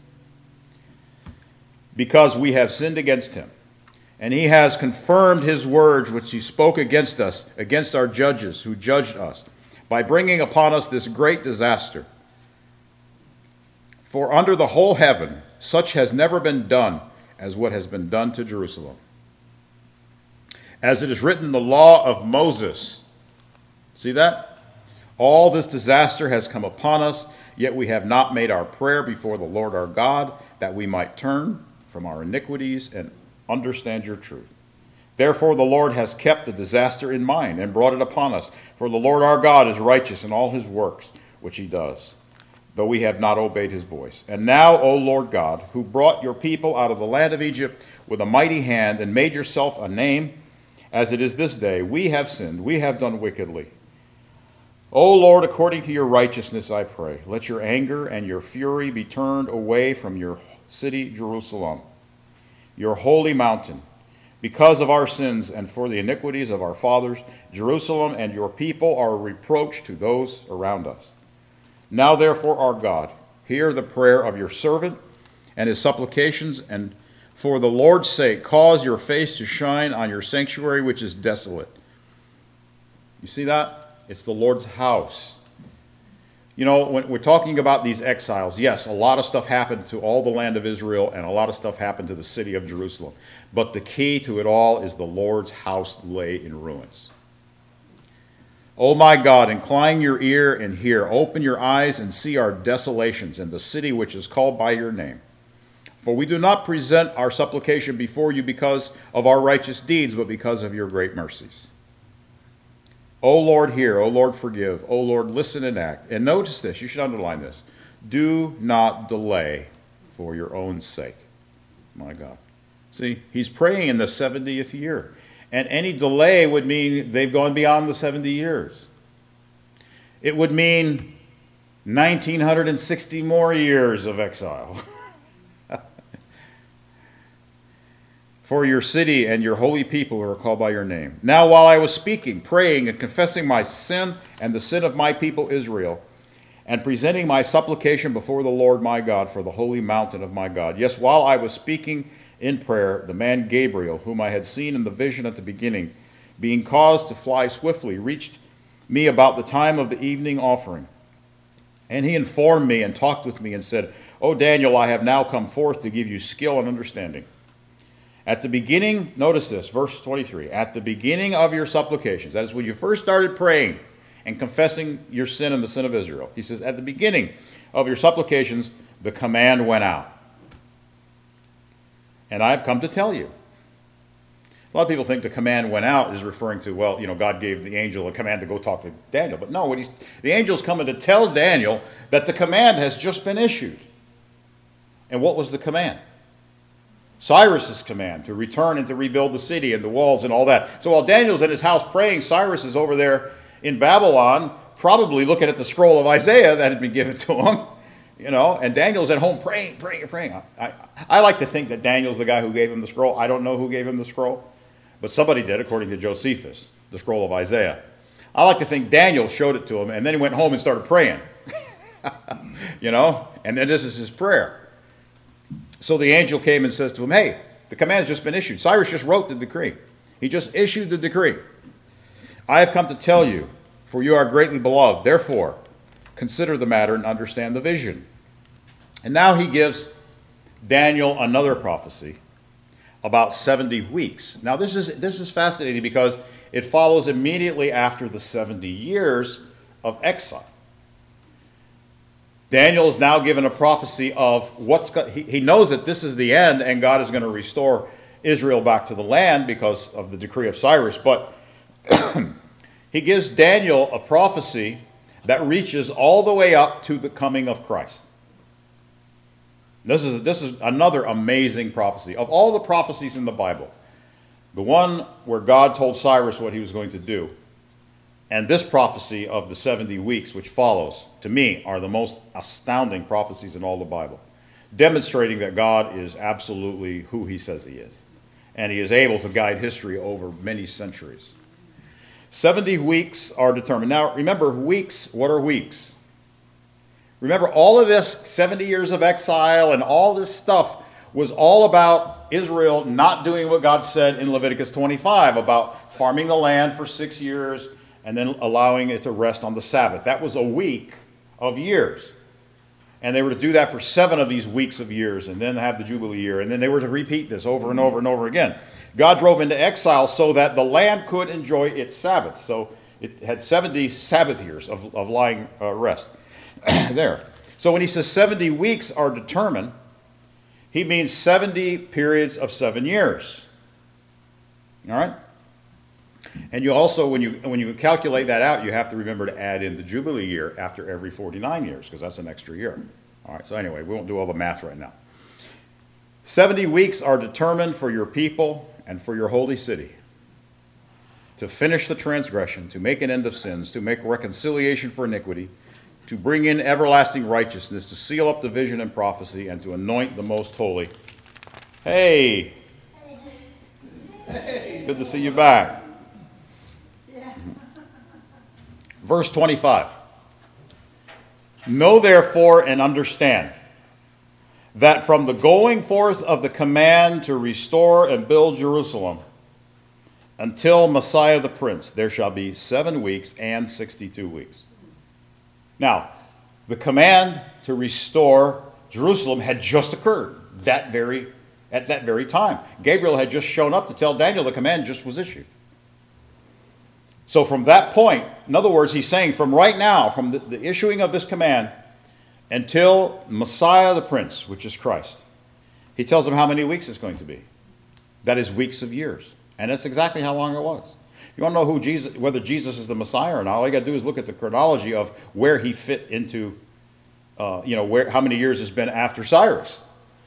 Speaker 1: Because we have sinned against him. And he has confirmed his words which he spoke against us, against our judges who judged us, by bringing upon us this great disaster. For under the whole heaven, such has never been done as what has been done to Jerusalem. As it is written in the law of Moses. See that? All this disaster has come upon us, yet we have not made our prayer before the Lord our God, that we might turn from our iniquities and understand your truth. Therefore the Lord has kept the disaster in mind and brought it upon us. For the Lord our God is righteous in all his works which he does, though we have not obeyed his voice. And now, O Lord God, who brought your people out of the land of Egypt with a mighty hand and made yourself a name, as it is this day, we have sinned, we have done wickedly. O Lord, according to your righteousness, I pray, let your anger and your fury be turned away from your city, Jerusalem, your holy mountain. Because of our sins and for the iniquities of our fathers, Jerusalem and your people are a reproach to those around us. Now therefore, our God, hear the prayer of your servant and his supplications, and for the Lord's sake, cause your face to shine on your sanctuary, which is desolate. You see that? It's the Lord's house. You know, when we're talking about these exiles, yes, a lot of stuff happened to all the land of Israel, and a lot of stuff happened to the city of Jerusalem. But the key to it all is the Lord's house lay in ruins. O my God, incline your ear and hear. Open your eyes and see our desolations and the city which is called by your name. For we do not present our supplication before you because of our righteous deeds, but because of your great mercies. O Lord, hear. O Lord, forgive. O Lord, listen and act. And notice this. You should underline this. Do not delay for your own sake. My God. See, he's praying in the seventieth year. And any delay would mean they've gone beyond the seventy years. It would mean one thousand nine hundred sixty more years of exile. For your city and your holy people who are called by your name. Now while I was speaking, praying, and confessing my sin and the sin of my people Israel, and presenting my supplication before the Lord my God for the holy mountain of my God. Yes, while I was speaking in prayer, the man Gabriel, whom I had seen in the vision at the beginning, being caused to fly swiftly, reached me about the time of the evening offering. And he informed me and talked with me and said, O Daniel, I have now come forth to give you skill and understanding. At the beginning, notice this, verse twenty-three, at the beginning of your supplications, that is when you first started praying and confessing your sin and the sin of Israel. He says, at the beginning of your supplications, the command went out. And I've come to tell you. A lot of people think the command went out is referring to, well, you know, God gave the angel a command to go talk to Daniel. But no, what he's, the angel's coming to tell Daniel that the command has just been issued. And what was the command? Cyrus's command to return and to rebuild the city and the walls and all that. So while Daniel's in his house praying, Cyrus is over there in Babylon, probably looking at the scroll of Isaiah that had been given to him, You know, and Daniel's at home praying, praying, praying. I, I, I like to think that Daniel's the guy who gave him the scroll. I don't know who gave him the scroll, but somebody did, according to Josephus, the scroll of Isaiah. I like to think Daniel showed it to him, and then he went home and started praying. You know, and then this is his prayer. So the angel came and says to him, hey, the command's just been issued. Cyrus just wrote the decree. He just issued the decree. I have come to tell you, for you are greatly beloved. Therefore, consider the matter and understand the vision. And now he gives Daniel another prophecy about seventy weeks. Now this is this is fascinating because it follows immediately after the seventy years of exile. Daniel is now given a prophecy of what's go- he, he knows that this is the end and God is going to restore Israel back to the land because of the decree of Cyrus, but he gives Daniel a prophecy that reaches all the way up to the coming of Christ. This is, this is another amazing prophecy. Of all the prophecies in the Bible, the one where God told Cyrus what he was going to do, and this prophecy of the seventy weeks which follows, to me, are the most astounding prophecies in all the Bible, demonstrating that God is absolutely who he says he is, and he is able to guide history over many centuries. seventy weeks are determined. Now, remember, weeks, what are weeks? Remember, all of this seventy years of exile and all this stuff was all about Israel not doing what God said in Leviticus twenty-five about farming the land for six years and then allowing it to rest on the Sabbath. That was a week of years. And they were to do that for seven of these weeks of years and then have the Jubilee year. And then they were to repeat this over and over and over again. God drove into exile so that the land could enjoy its Sabbath. So it had seventy Sabbath years of, of lying uh, rest there. So when he says seventy weeks are determined, he means seventy periods of seven years. All right? And you also, when you when you calculate that out, you have to remember to add in the Jubilee year after every forty-nine years, because that's an extra year. All right, so anyway, we won't do all the math right now. seventy weeks are determined for your people and for your holy city, to finish the transgression, to make an end of sins, to make reconciliation for iniquity, to bring in everlasting righteousness, to seal up the vision and prophecy, and to anoint the most holy. Hey! It's good to see you back. Verse twenty-five. Know therefore and understand that from the going forth of the command to restore and build Jerusalem until Messiah the Prince, there shall be seven weeks and sixty-two weeks. Now, the command to restore Jerusalem had just occurred that very, at that very time. Gabriel had just shown up to tell Daniel the command just was issued. So from that point, in other words, he's saying from right now, from the, the issuing of this command until Messiah the Prince, which is Christ, he tells them how many weeks it's going to be. That is weeks of years. And that's exactly how long it was. You want to know who Jesus, whether Jesus is the Messiah or not, all you got to do is look at the chronology of where he fit into, uh, you know, where how many years it's been after Cyrus.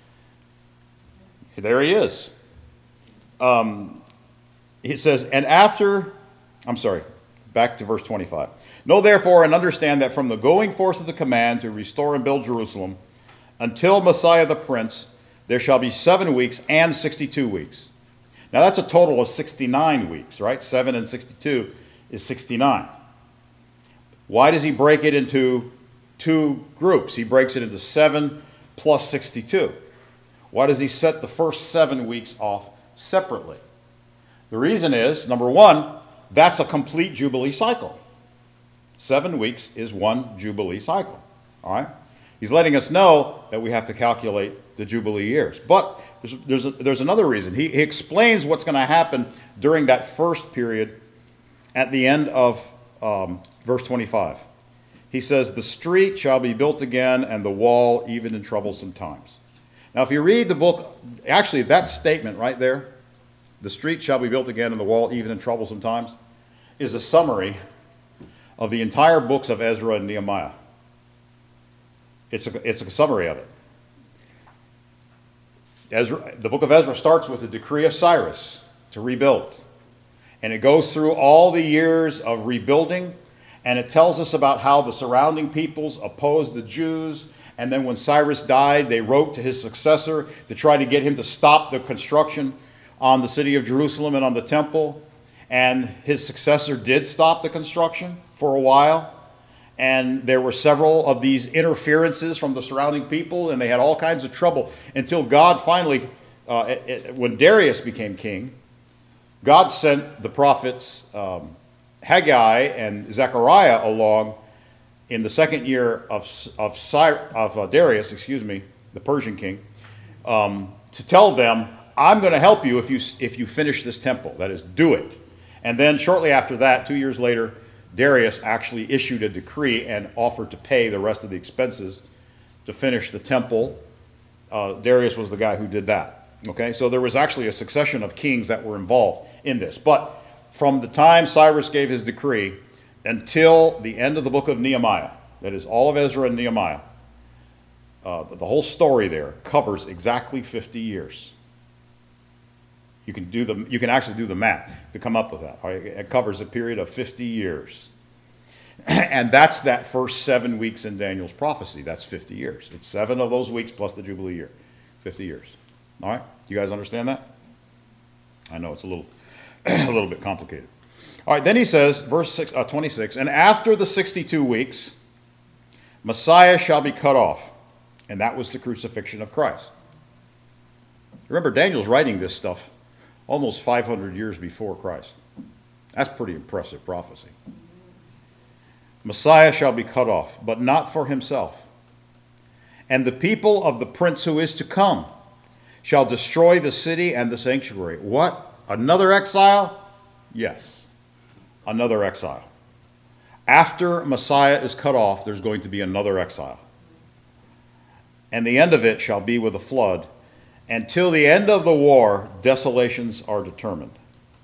Speaker 1: There he is. Um, he says, and after... I'm sorry, back to verse twenty-five. Know therefore and understand that from the going forth of the command to restore and build Jerusalem until Messiah the Prince, there shall be seven weeks and sixty-two weeks. Now that's a total of sixty-nine weeks, right? Seven and sixty-two is sixty-nine. Why does he break it into two groups? He breaks it into seven plus sixty-two. Why does he set the first seven weeks off separately? The reason is, number one, that's a complete Jubilee cycle. Seven weeks is one Jubilee cycle. All right? He's letting us know that we have to calculate the Jubilee years. But there's, there's, a, there's another reason. He, he explains what's going to happen during that first period at the end of um, verse twenty-five. He says, the street shall be built again and the wall even in troublesome times. Now, if you read the book, actually that statement right there, the street shall be built again and the wall even in troublesome times, is a summary of the entire books of Ezra and Nehemiah. It's a, it's a summary of it. Ezra, the book of Ezra starts with the decree of Cyrus to rebuild. And it goes through all the years of rebuilding, and it tells us about how the surrounding peoples opposed the Jews, And then when Cyrus died, they wrote to his successor to try to get him to stop the construction on the city of Jerusalem and on the temple. And his successor did stop the construction for a while. And there were several of these interferences from the surrounding people, and they had all kinds of trouble until God finally, uh, it, it, when Darius became king, God sent the prophets um, Haggai and Zechariah along in the second year of, of, of uh, Darius, excuse me, the Persian king, um, to tell them, I'm going to help you if you, if you finish this temple. That is, do it. And then shortly after that, two years later, Darius actually issued a decree and offered to pay the rest of the expenses to finish the temple. Uh, Darius was the guy who did that. Okay, so there was actually a succession of kings that were involved in this. But from the time Cyrus gave his decree until the end of the book of Nehemiah, that is all of Ezra and Nehemiah, uh, the whole story there covers exactly fifty years. You can do the, you can actually do the math to come up with that. All right? It covers a period of fifty years. And that's that first seven weeks in Daniel's prophecy. That's fifty years. It's seven of those weeks plus the Jubilee year. fifty years. All right? You guys understand that? I know it's a little, a little bit complicated. All right, then he says, verse six, uh, twenty-six, and after the sixty-two weeks, Messiah shall be cut off. And that was the crucifixion of Christ. Remember, Daniel's writing this stuff almost five hundred years before Christ. That's pretty impressive prophecy. Messiah shall be cut off, but not for himself. And the people of the prince who is to come shall destroy the city and the sanctuary. What? Another exile? Yes, another exile. After Messiah is cut off, there's going to be another exile. And the end of it shall be with a flood. Until the end of the war, desolations are determined.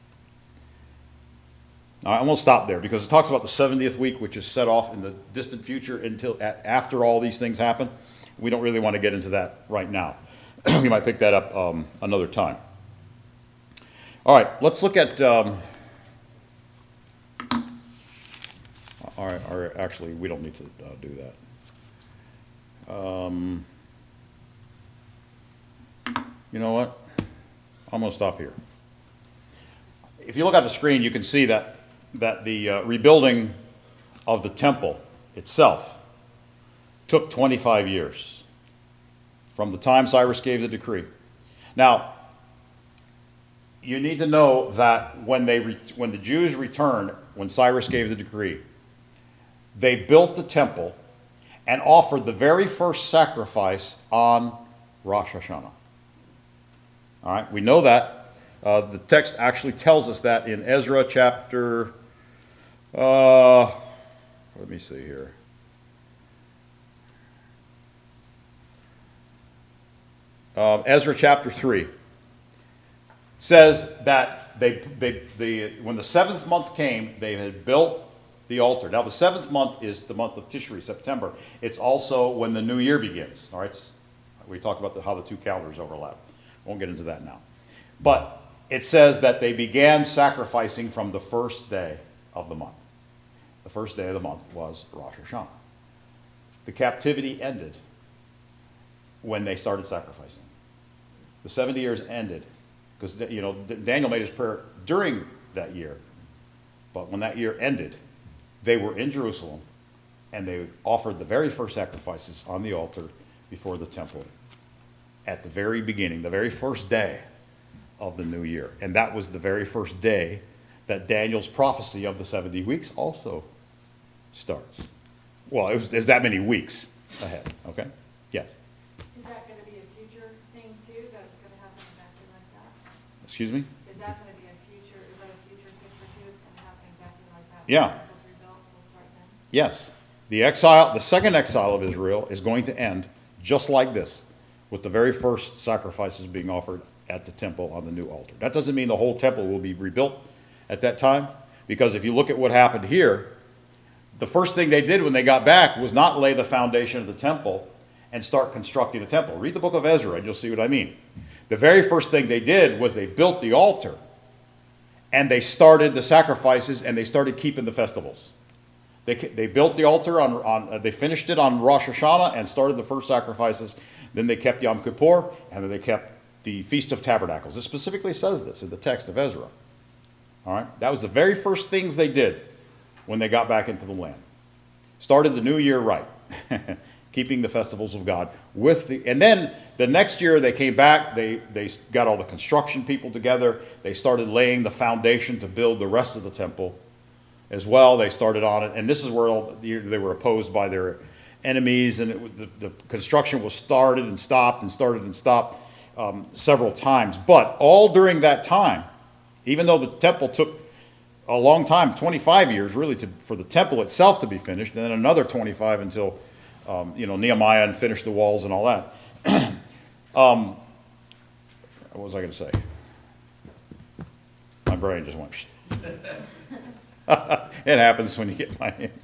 Speaker 1: Now, I'm going to stop there because it talks about the seventieth week, which is set off in the distant future until after all these things happen. We don't really want to get into that right now. We might pick that up um, another time. All right, let's look at... Um, all right, or actually, we don't need to uh, do that. Um, you know what? I'm going to stop here. If you look at the screen, you can see that that the uh, rebuilding of the temple itself took twenty-five years from the time Cyrus gave the decree. Now, you need to know that when they re- when the Jews returned, when Cyrus gave the decree, they built the temple and offered the very first sacrifice on Rosh Hashanah. All right, we know that. Uh, the text actually tells us that in Ezra chapter, uh, let me see here. Uh, Ezra chapter three says that they, they, they, when the seventh month came, they had built the altar. Now, the seventh month is the month of Tishri, September. It's also when the new year begins. All right, we talked about the, how the two calendars overlap. Won't get into that now. But it says that they began sacrificing from the first day of the month. The first day of the month was Rosh Hashanah. The captivity ended when they started sacrificing. The seventy years ended because, you know, Daniel made his prayer during that year. But when that year ended, they were in Jerusalem and they offered the very first sacrifices on the altar before the temple at the very beginning, the very first day of the new year. And that was the very first day that Daniel's prophecy of the seventy weeks also starts. Well, it was, there's that many weeks ahead, okay? Yes?
Speaker 3: Is that going to be a future thing too, that it's going to happen exactly like that?
Speaker 1: Excuse me?
Speaker 3: Is that going to be a future, is that a future picture too, it's going to happen exactly like that?
Speaker 1: Yeah.
Speaker 3: When the temple's rebuilt, we'll start then?
Speaker 1: Yes. The exile, the second exile of Israel is going to end just like this, with the very first sacrifices being offered at the temple on the new altar. That doesn't mean the whole temple will be rebuilt at that time, because if you look at what happened here, the first thing they did when they got back was not lay the foundation of the temple and start constructing the temple. Read the book of Ezra and you'll see what I mean. The very first thing they did was they built the altar and they started the sacrifices and they started keeping the festivals. They, ca- they built the altar on, on uh, they finished it on Rosh Hashanah and started the first sacrifices. Then they kept Yom Kippur, and then they kept the Feast of Tabernacles. It specifically says this in the text of Ezra. All right, that was the very first things they did when they got back into the land. Started the new year right, keeping the festivals of God with the, and then the next year they came back. They they got all the construction people together. They started laying the foundation to build the rest of the temple as well. They started on it, and this is where all, they were opposed by their enemies, and it, the, the construction was started and stopped and started and stopped um, several times. But all during that time, even though the temple took a long time, twenty-five years really, to, for the temple itself to be finished, and then another twenty-five until um, you know, Nehemiah and finished the walls and all that. um, what was I going to say? My brain just went. It happens when you get my hands.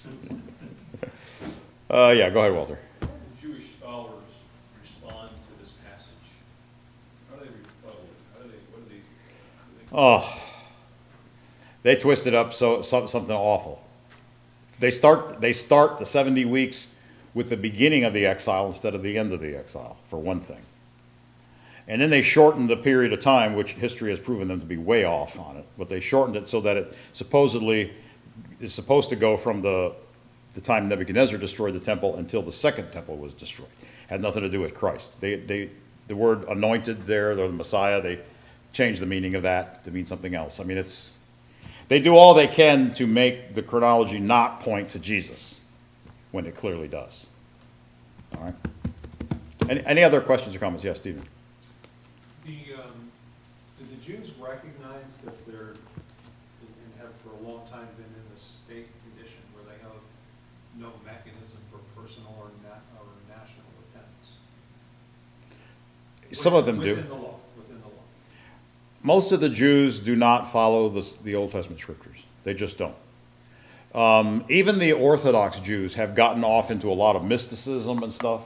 Speaker 1: uh, yeah, go ahead, Walter.
Speaker 2: How do Jewish scholars respond to this passage? How do they rebuttal it? How do they, what do they, do they
Speaker 1: Oh, they twist it up so, so something awful. They start they start the seventy weeks with the beginning of the exile instead of the end of the exile, for one thing. And then they shortened the period of time, which history has proven them to be way off on it. But they shortened it so that it supposedly is supposed to go from the, the time Nebuchadnezzar destroyed the temple until the second temple was destroyed. Had nothing to do with Christ. They, they, the word anointed there, or the Messiah, they changed the meaning of that to mean something else. I mean, it's, they do all they can to make the chronology not point to Jesus, when it clearly does. All right. Any, any other questions or comments? Yes, Stephen.
Speaker 5: The, um, do the Jews recognize that they're, and have for a long time been in a state condition where they have no mechanism for personal or na- or national repentance?
Speaker 1: Some of them do.
Speaker 5: Within the law, within the law.
Speaker 1: Most of the Jews do not follow the, the Old Testament scriptures. They just don't. Um, even the Orthodox Jews have gotten off into a lot of mysticism and stuff.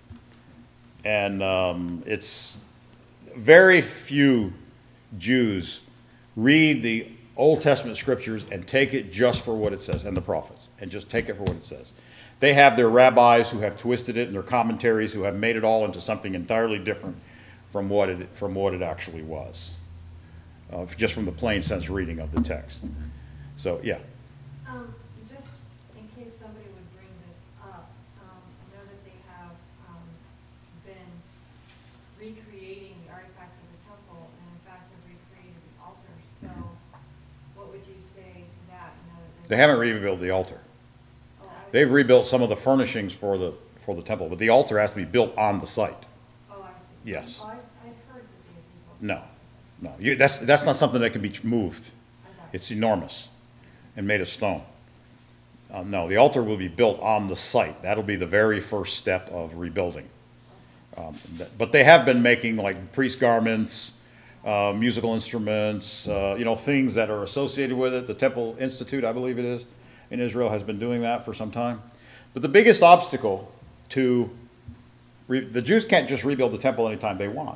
Speaker 1: And um, it's very few Jews read the Old Testament scriptures and take it just for what it says, and the prophets, and just take it for what it says. They have their rabbis who have twisted it, and their commentaries who have made it all into something entirely different from what it, from what it actually was, uh, just from the plain sense reading of the text. So, yeah.
Speaker 3: Um, just in case somebody would bring this up, um, I know that they have, um, been recreating the artifacts of the temple, and in fact have recreated the altar, so what would you say to that? You know, that
Speaker 1: They haven't rebuilt the altar.
Speaker 3: Oh, I-
Speaker 1: They've rebuilt some of the furnishings for the, for the temple, but the altar has to be built on the site.
Speaker 3: Oh, I see.
Speaker 1: Yes.
Speaker 3: Oh, I, I've heard that they have rebuilt.
Speaker 1: No.
Speaker 3: the altar.
Speaker 1: No, you, that's, that's not something that can be moved.
Speaker 3: Okay.
Speaker 1: It's enormous and made of stone. Uh, no, the altar will be built on the site. That'll be the very first step of rebuilding. Um, th- but they have been making like priest garments, uh, musical instruments, uh, you know, things that are associated with it. The Temple Institute, I believe it is, in Israel has been doing that for some time. But the biggest obstacle to, re- the Jews can't just rebuild the temple anytime they want.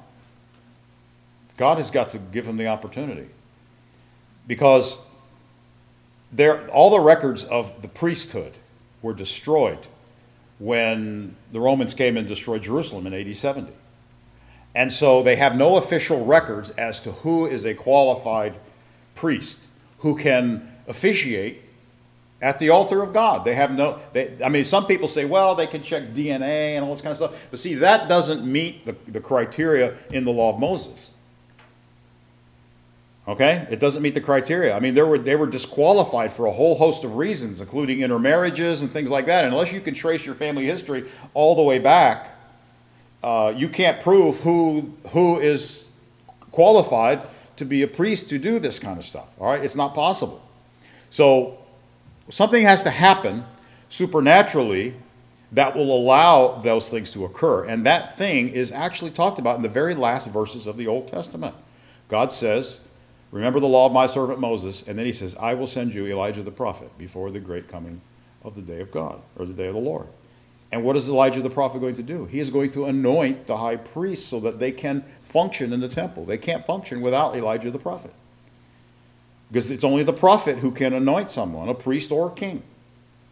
Speaker 1: God has got to give them the opportunity. Because there, all the records of the priesthood were destroyed when the Romans came and destroyed Jerusalem in A D seventy. And so they have no official records as to who is a qualified priest who can officiate at the altar of God. They have no, they, I mean, some people say, well, they can check D N A and all this kind of stuff. But see, that doesn't meet the, the criteria in the law of Moses. Okay? It doesn't meet the criteria. I mean, there were, they were disqualified for a whole host of reasons, including intermarriages and things like that. And unless you can trace your family history all the way back, uh, you can't prove who, who is qualified to be a priest to do this kind of stuff. All right? It's not possible. So something has to happen supernaturally that will allow those things to occur. And that thing is actually talked about in the very last verses of the Old Testament. God says, remember the law of my servant Moses, and then he says, I will send you Elijah the prophet before the great coming of the day of God, or the day of the Lord. And what is Elijah the prophet going to do? He is going to anoint the high priest so that they can function in the temple. They can't function without Elijah the prophet. Because it's only the prophet who can anoint someone, a priest or a king.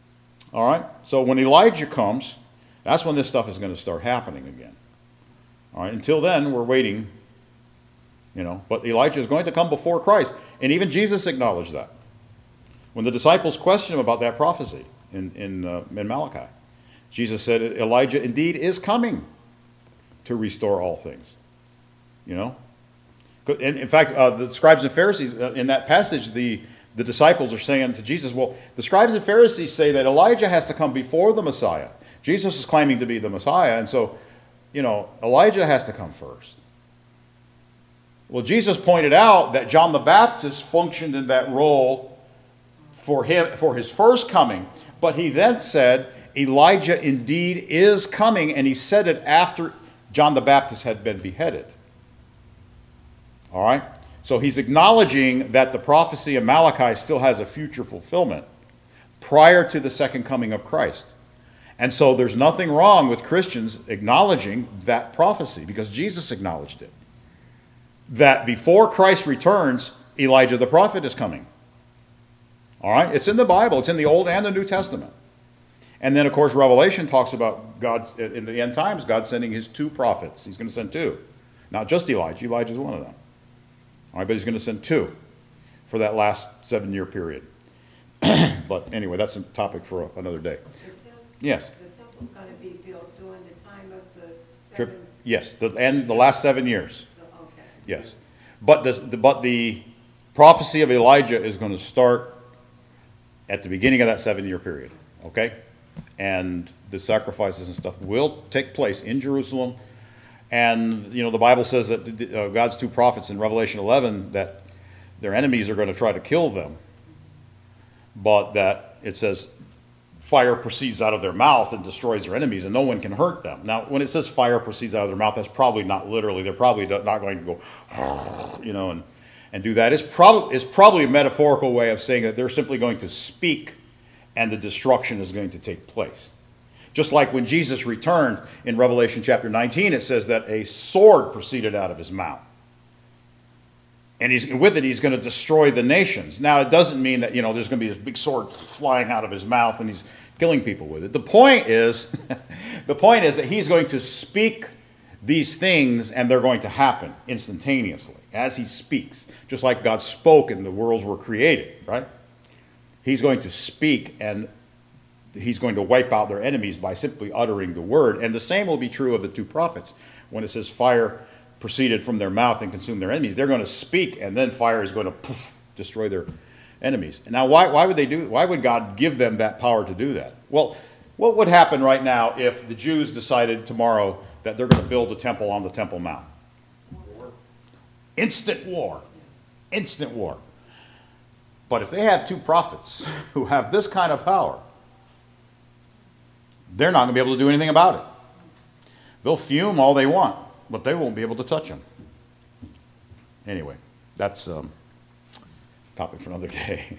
Speaker 1: All right? So when Elijah comes, that's when this stuff is going to start happening again. All right? Until then, we're waiting, you know. But Elijah is going to come before Christ. And even Jesus acknowledged that. When the disciples questioned him about that prophecy in, in, uh, in Malachi, Jesus said, Elijah indeed is coming to restore all things. You know? In, in fact, uh, the scribes and Pharisees, uh, in that passage, the, the disciples are saying to Jesus, well, the scribes and Pharisees say that Elijah has to come before the Messiah. Jesus is claiming to be the Messiah, and so, you know, Elijah has to come first. Well, Jesus pointed out that John the Baptist functioned in that role for him, for his first coming, but he then said, Elijah indeed is coming, and he said it after John the Baptist had been beheaded. All right? So he's acknowledging that the prophecy of Malachi still has a future fulfillment prior to the second coming of Christ. And so there's nothing wrong with Christians acknowledging that prophecy, because Jesus acknowledged it. That before Christ returns, Elijah the prophet is coming. All right? It's in the Bible. It's in the Old and the New Testament. And then, of course, Revelation talks about God, in the end times, God sending his two prophets. He's going to send two. Not just Elijah. Elijah is one of them. All right, but he's going to send two for that last seven-year period. But anyway, that's a topic for another day.
Speaker 6: The temple,
Speaker 1: Yes.
Speaker 6: the temple's gonna be built during the time of the
Speaker 1: Trip,
Speaker 6: seven,
Speaker 1: yes, the and the last seven years.
Speaker 6: okay.
Speaker 1: Yes. But the, the but the prophecy of Elijah is going to start at the beginning of that seven-year period. Okay? And the sacrifices and stuff will take place in Jerusalem. And, you know, the Bible says that uh, God's two prophets in Revelation eleven, that their enemies are going to try to kill them. But that it says fire proceeds out of their mouth and destroys their enemies, and no one can hurt them. Now, when it says fire proceeds out of their mouth, that's probably not literally. They're probably not going to go, you know, and, and do that. It's, prob- it's probably a metaphorical way of saying that they're simply going to speak and the destruction is going to take place. Just like when Jesus returned in Revelation chapter nineteen, it says that a sword proceeded out of his mouth. And he's, with it, he's going to destroy the nations. Now, it doesn't mean that, you know, there's going to be this big sword flying out of his mouth and he's killing people with it. The point is, the point is that he's going to speak these things and they're going to happen instantaneously as he speaks. Just like God spoke and the worlds were created, right? He's going to speak and he's going to wipe out their enemies by simply uttering the word. And the same will be true of the two prophets. When it says fire proceeded from their mouth and consumed their enemies, they're going to speak and then fire is going to poof, destroy their enemies. Now, why, why would they do, why would God give them that power to do that? Well, what would happen right now if the Jews decided tomorrow that they're going to build a temple on the Temple Mount?
Speaker 2: War.
Speaker 1: Instant war. Instant war. But if they have two prophets who have this kind of power, they're not going to be able to do anything about it. They'll fume all they want, but they won't be able to touch them. Anyway, that's a um, topic for another day.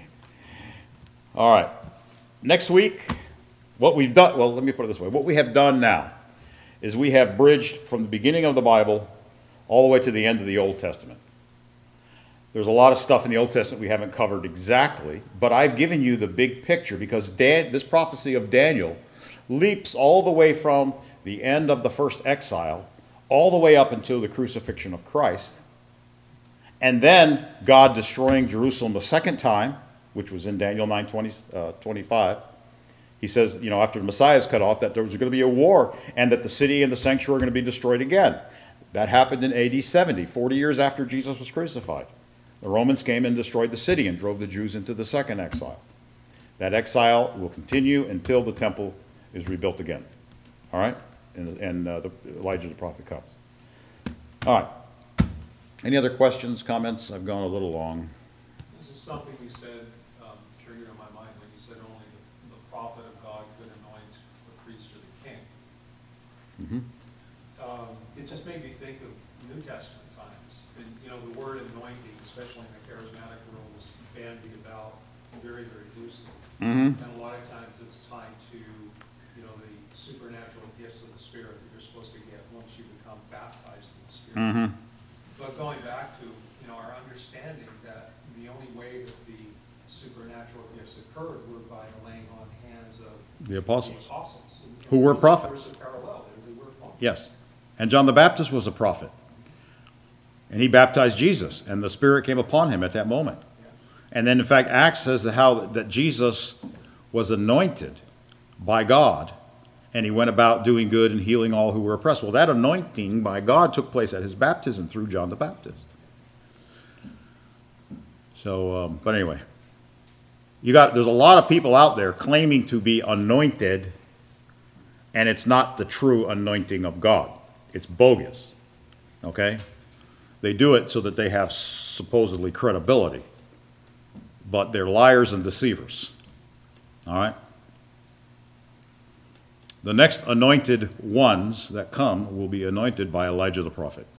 Speaker 1: All right. Next week, what we've done, well, let me put it this way. What we have done now is we have bridged from the beginning of the Bible all the way to the end of the Old Testament. There's a lot of stuff in the Old Testament we haven't covered exactly, but I've given you the big picture because Dan, this prophecy of Daniel leaps all the way from the end of the first exile all the way up until the crucifixion of Christ. And then God destroying Jerusalem a second time, which was in Daniel nine twenty, uh, twenty-five. He says, you know, after the Messiah is cut off, that there was going to be a war and that the city and the sanctuary are going to be destroyed again. That happened in A D seventy, forty years after Jesus was crucified. The Romans came and destroyed the city and drove the Jews into the second exile. That exile will continue until the temple is rebuilt again. All right? And, and uh, the, Elijah the prophet comes. All right. Any other questions, comments? I've gone a little long.
Speaker 5: This is something you said, um, triggered on my mind when you said only the, the prophet of God could anoint the priest or the king.
Speaker 1: Mm-hmm.
Speaker 5: Um, it just made me think of New Testament times. And, you know, the word anointing, especially in the charismatic world, was bandied about very, very loosely.
Speaker 1: Mm-hmm.
Speaker 5: And a lot of times it's tied to, you know, the supernatural gifts of the Spirit that you're supposed to get once you become baptized in the Spirit.
Speaker 1: Mm-hmm.
Speaker 5: But going back to, you know, our understanding that the only way that the supernatural gifts occurred were by the laying on hands of
Speaker 1: The apostles.
Speaker 5: the apostles. And-
Speaker 1: Who were
Speaker 5: and
Speaker 1: prophets.
Speaker 5: There's a parallel, they, they were prophets.
Speaker 1: Yes. And John the Baptist was a prophet. And he baptized Jesus, and the Spirit came upon him at that moment. And then, in fact, Acts says that how that Jesus was anointed by God, and he went about doing good and healing all who were oppressed. Well, that anointing by God took place at his baptism through John the Baptist. So, um, but anyway, you got there's a lot of people out there claiming to be anointed, and it's not the true anointing of God. It's bogus. Okay? They do it so that they have supposedly credibility. But they're liars and deceivers. All right? The next anointed ones that come will be anointed by Elijah the prophet.